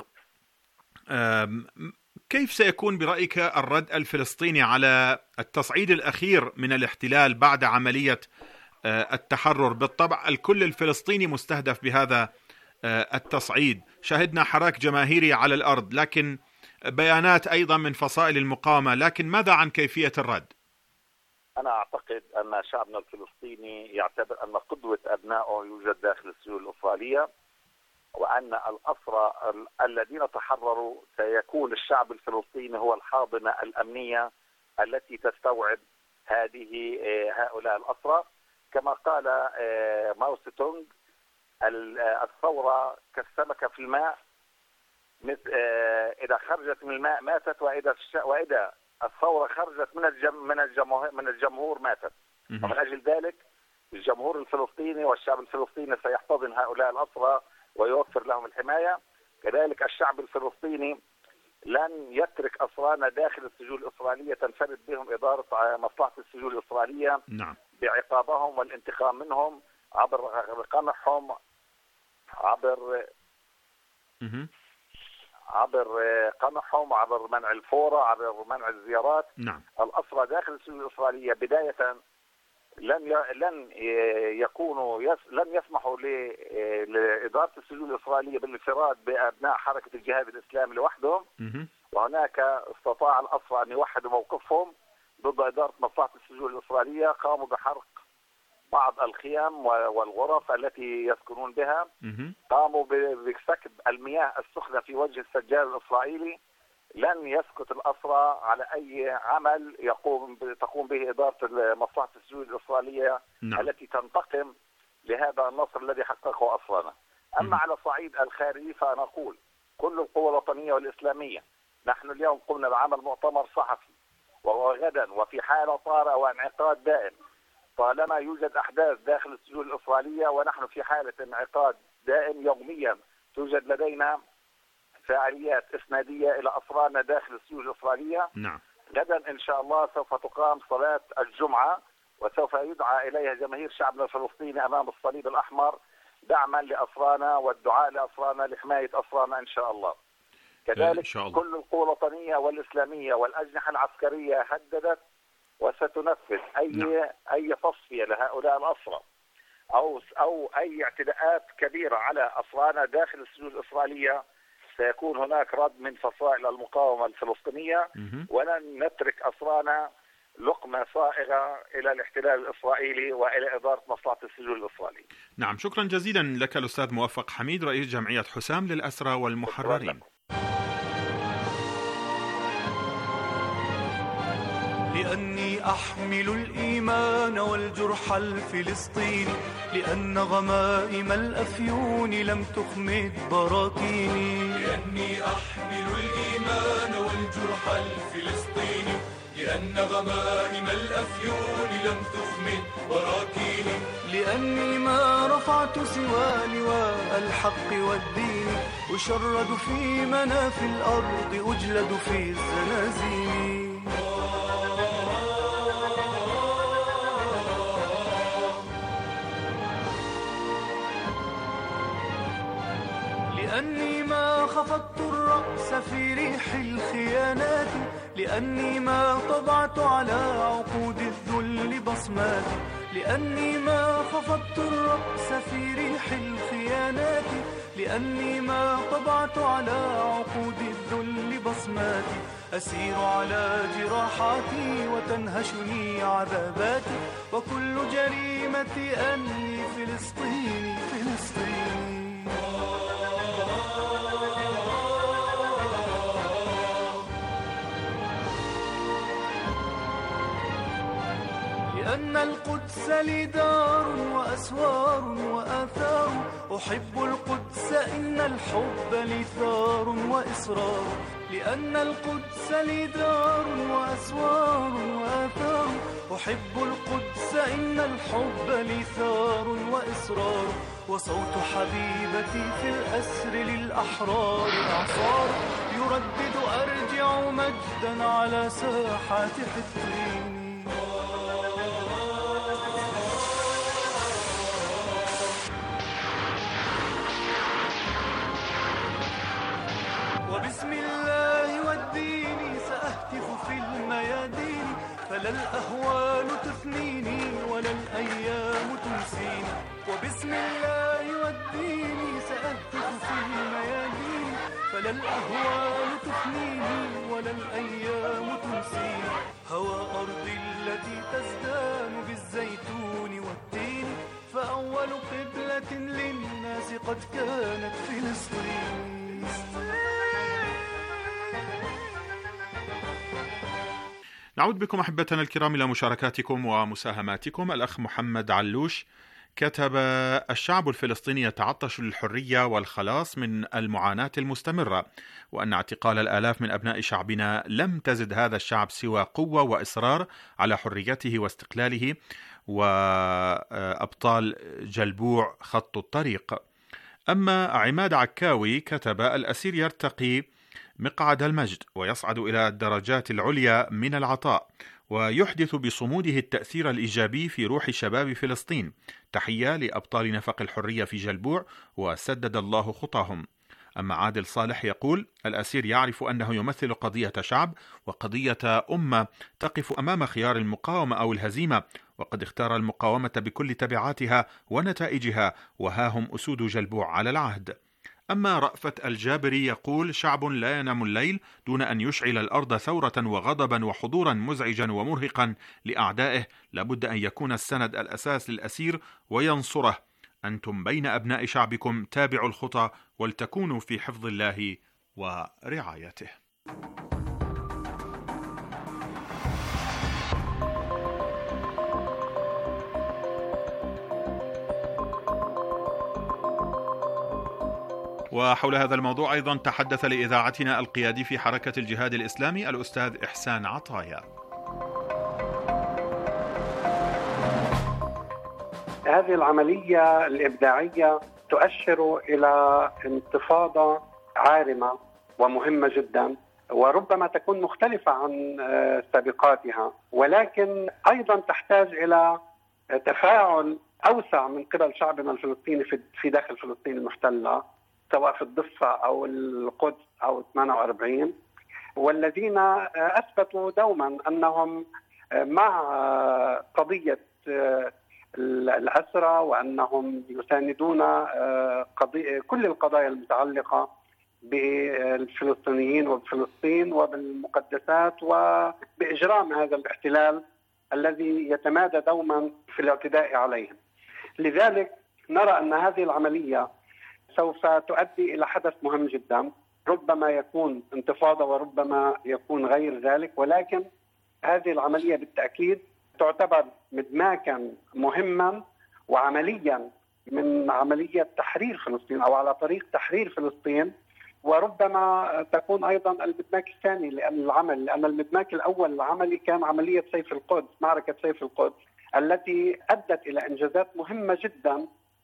كيف سيكون برأيك الرد الفلسطيني على التصعيد الأخير من الاحتلال بعد عملية التحرر؟ بالطبع الكل الفلسطيني مستهدف بهذا التصعيد، شهدنا حراك جماهيري على الأرض، لكن بيانات أيضا من فصائل المقاومة، لكن ماذا عن كيفية الرد؟ أنا أعتقد أن شعبنا الفلسطيني يعتبر أن قدوة أبنائه يوجد داخل السجون الإسرائيلية، وأن الأسرى الذين تحرروا سيكون الشعب الفلسطيني هو الحاضنة الأمنية التي تستوعب هؤلاء الأسرى. كما قال ماو تse تونغ، الثورة كالسمكة في الماء، إذا خرجت من الماء ماتت، وإذا الثورة خرجت من الجمهور ماتت. ومن أجل ذلك الجمهور الفلسطيني والشعب الفلسطيني سيحتضن هؤلاء الأسرى ويوفر لهم الحماية. كذلك الشعب الفلسطيني لن يترك أسرانا داخل السجون الإسرائيلية تنفرد بهم إدارة مصلحة السجون الإسرائيلية بعقابهم والانتقام منهم عبر قمعهم، عبر منع الفورة، عبر منع الزيارات. الأسرى داخل السجون الإسرائيلية بداية لن يسمحوا لإدارة السجون الإسرائيلية بالانفراد بأبناء حركة الجهاد الإسلامي لوحدهم. وهناك استطاع الأسرى أن يوحدوا موقفهم ضد إدارة مصلحة السجون الإسرائيلية، قاموا بحرق بعض الخيام والغرف التي يسكنون بها، قاموا بسكب المياه السخنة في وجه السجان الإسرائيلي. لن يسكت الأسرى على أي عمل تقوم به إدارة مصلحة السجون الإسرائيلية التي تنتقم لهذا النصر الذي حققه أسرانا. أما على الصعيد الخارجي فنقول كل القوى الوطنية والإسلامية، نحن اليوم قمنا بعمل مؤتمر صحفي، وغدا وفي حالة طارئة وانعقاد دائم طالما يوجد أحداث داخل السجون الإسرائيلية، ونحن في حالة انعقاد دائم يوميا. توجد لدينا فعاليات إسنادية إلى أسرانا داخل السجون الإسرائيلية. غدا إن شاء الله سوف تقام صلاة الجمعة، وسوف يدعى إليها جماهير شعبنا الفلسطيني أمام الصليب الأحمر دعما لأسرانا والدعاء لأسرانا لحماية أسرانا إن شاء الله. كذلك كل القوى الوطنية والإسلامية والأجنحة العسكرية هددت وستنفذ أي تصفية لهؤلاء الأسرى أو أي اعتداءات كبيرة على أسرانا داخل السجون الإسرائيلية. سيكون هناك رد من فصائل المقاومة الفلسطينية، ولن نترك أسرانا لقمة صائغة إلى الاحتلال الإسرائيلي وإلى إدارة مصلحة السجون الإسرائيلية. نعم، شكرا جزيلا لك الأستاذ موفق حميد، رئيس جمعية حسام للأسرى والمحررين. لأني أحمل الإيمان والجرح الفلسطيني، لأن غمائم الأفيون لم تخمد براكيني. لأني أحمل الإيمان والجرح الفلسطيني، لأن غمائم الأفيون لم تخمد براكيني. لأني ما رفعت سوى لواء الحق والدين، أشرد في مناف الأرض، أجلد في الزنازين. لأني ما خفضت الرأس في ريح الخيانات، لأني ما طبعت على عقود الذل بصماتي. لأني ما خفضت الرأس في ريح الخيانات، لأني ما طبعت على عقود الذل بصماتي. أسير على جراحاتي وتنهشني عذاباتي، وكل جريمتي أني فلسطيني. لأن القدس لي دار وأسوار وآثار، أحب القدس إن الحب لي ثار وإصرار. لأن القدس لي دار وأسوار وآثار. أحب القدس إن الحب لي ثار وإصرار. وصوت حبيبتي في الأسر للأحرار إعصار. يردد أرجع مجدا على ساحات حطين. وبسم الله والدين سأهتف في الميادين. فلا الأهوال تثنيني ولا الأيام تنسيني. وبسم الله والدين سأهتف في الميادين. فلا الأهوال تثنيني ولا الأيام تنسيني. هوى أرضي التي تزدان بالزيتون والتين. فأول قبلة للناس قد كانت فلسطين. نعود بكم أحبتنا الكرام إلى مشاركاتكم ومساهماتكم. الأخ محمد علوش كتب: الشعب الفلسطيني يتعطش للحرية والخلاص من المعاناة المستمرة، وأن اعتقال الآلاف من أبناء شعبنا لم تزد هذا الشعب سوى قوة وإصرار على حريته واستقلاله، وأبطال جلبوع خط الطريق. أما عماد عكاوي كتب: الأسير يرتقي مقعد المجد ويصعد إلى الدرجات العليا من العطاء، ويحدث بصموده التأثير الإيجابي في روح شباب فلسطين. تحية لأبطال نفق الحرية في جلبوع، وسدد الله خطاهم. أما عادل صالح يقول: الأسير يعرف أنه يمثل قضية شعب وقضية أمة تقف أمام خيار المقاومة أو الهزيمة، وقد اختار المقاومة بكل تبعاتها ونتائجها، وها هم أسود جلبوع على العهد. أما رأفت الجابري يقول: شعب لا ينام الليل دون أن يشعل الأرض ثورة وغضبا وحضورا مزعجا ومرهقا لأعدائه. لابد أن يكون السند الأساس للأسير وينصره. أنتم بين أبناء شعبكم، تابعوا الخطى ولتكونوا في حفظ الله ورعايته. وحول هذا الموضوع أيضا تحدث لإذاعتنا القيادي في حركة الجهاد الإسلامي الأستاذ إحسان عطايا. هذه العملية الإبداعية تؤشر إلى انتفاضة عارمة ومهمة جدا، وربما تكون مختلفة عن سابقاتها، ولكن أيضا تحتاج إلى تفاعل أوسع من قبل شعبنا الفلسطيني في داخل فلسطين المحتلة، سواء في الضفة أو القدس أو 48، والذين أثبتوا دوما أنهم مع قضية الأسرى، وأنهم يساندون كل القضايا المتعلقة بالفلسطينيين وبفلسطين وبالمقدسات وبإجرام هذا الاحتلال الذي يتمادى دوما في الاعتداء عليهم. لذلك نرى أن هذه العملية سوف تؤدي إلى حدث مهم جدا، ربما يكون انتفاضة وربما يكون غير ذلك، ولكن هذه العملية بالتأكيد تعتبر مدماكا مهما وعمليا من عملية تحرير فلسطين أو على طريق تحرير فلسطين، وربما تكون أيضا المدماك الثاني لأن المدماك الأول العملي كان عملية سيف القدس، معركة سيف القدس التي أدت إلى إنجازات مهمة جدا،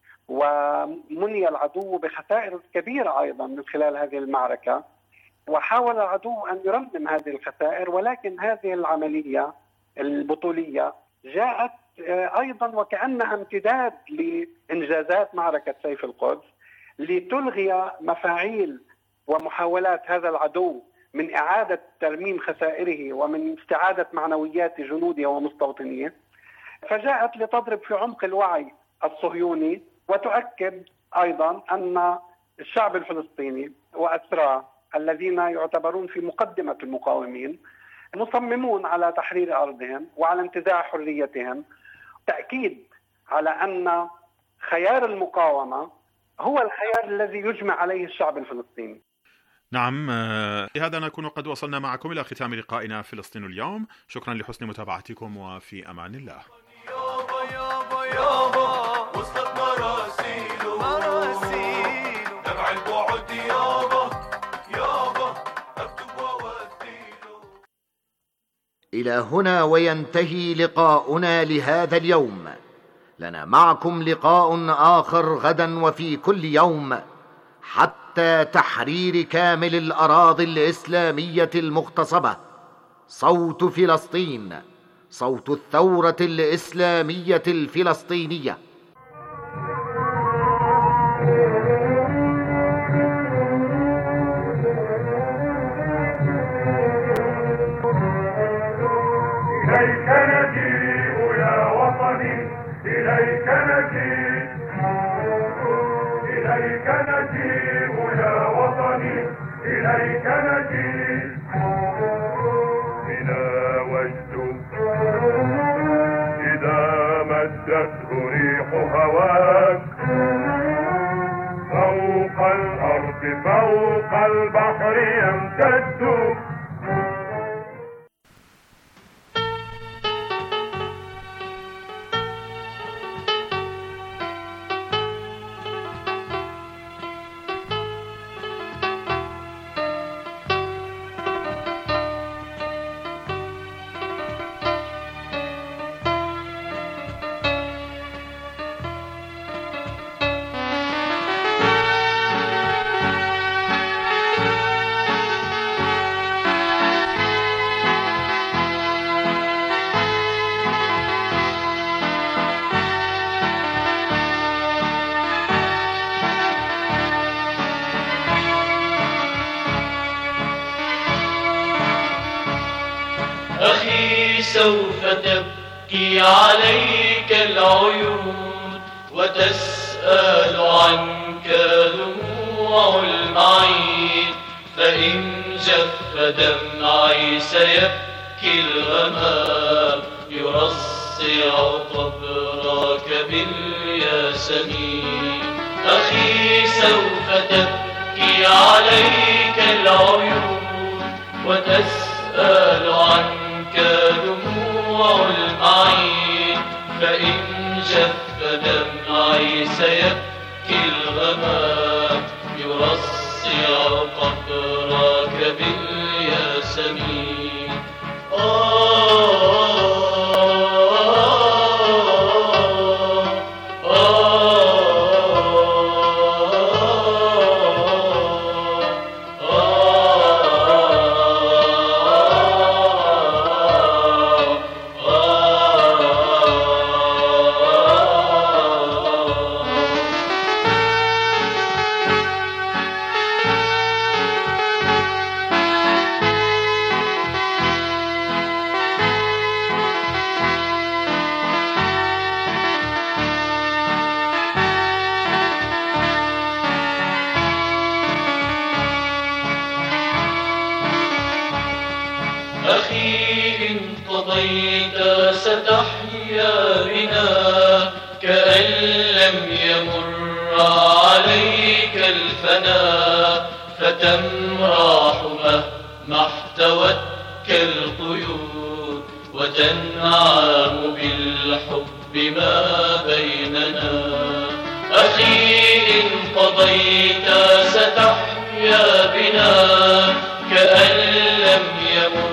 ومني العدو بخسائر كبيرة أيضا من خلال هذه المعركة، وحاول العدو أن يرمم هذه الخسائر، ولكن هذه العملية البطولية جاءت أيضا وكأنها امتداد لإنجازات معركة سيف القدس لتلغي مفاعيل ومحاولات هذا العدو من إعادة ترميم خسائره ومن استعادة معنويات جنوده ومستوطنيه، فجاءت لتضرب في عمق الوعي الصهيوني وتؤكد أيضا أن الشعب الفلسطيني وأسراه الذين يعتبرون في مقدمة المقاومين مصممون على تحرير أرضهم وعلى انتزاع حريتهم، تأكيد على أن خيار المقاومة هو الخيار الذي يجمع عليه الشعب الفلسطيني. نعم، بهذا نكون قد وصلنا معكم إلى ختام لقائنا فلسطين اليوم. شكرا لحسن متابعتكم، وفي أمان الله. وصلت مراسيله نبع البعد يابا إلى هنا وينتهي لقاؤنا لهذا اليوم. لنا معكم لقاء آخر غدا وفي كل يوم حتى تحرير كامل الأراضي الإسلامية المغتصبة. صوت فلسطين، صوت الثورة الإسلامية الفلسطينية. إليك نجيء يا وطني، إليك نجيء، إليك نجيء يا وطني، إليك نجيء. بنا وجد إذا مدته ريح هواك، فوق الأرض فوق البحر يمتد. أخي سوف تبكي عليك العيون وتسأل عنك دموع المعين، فإن جف دمعي سيبكي الغمام يرصع قبرك بالياسمين. أخي سوف تبكي عليك العيون وتسأل عنك دموع المعين، فإن جف دمعي سيبكي الغمام يرصع قبرك بالياسمين. أخي إن قضيت ستحيا بنا كأن لم يمر عليك الفناء، فتمرح مهما احتوتك القيود وتنعم بالحب ما بيننا. أخي إن قضيت ستحيا بنا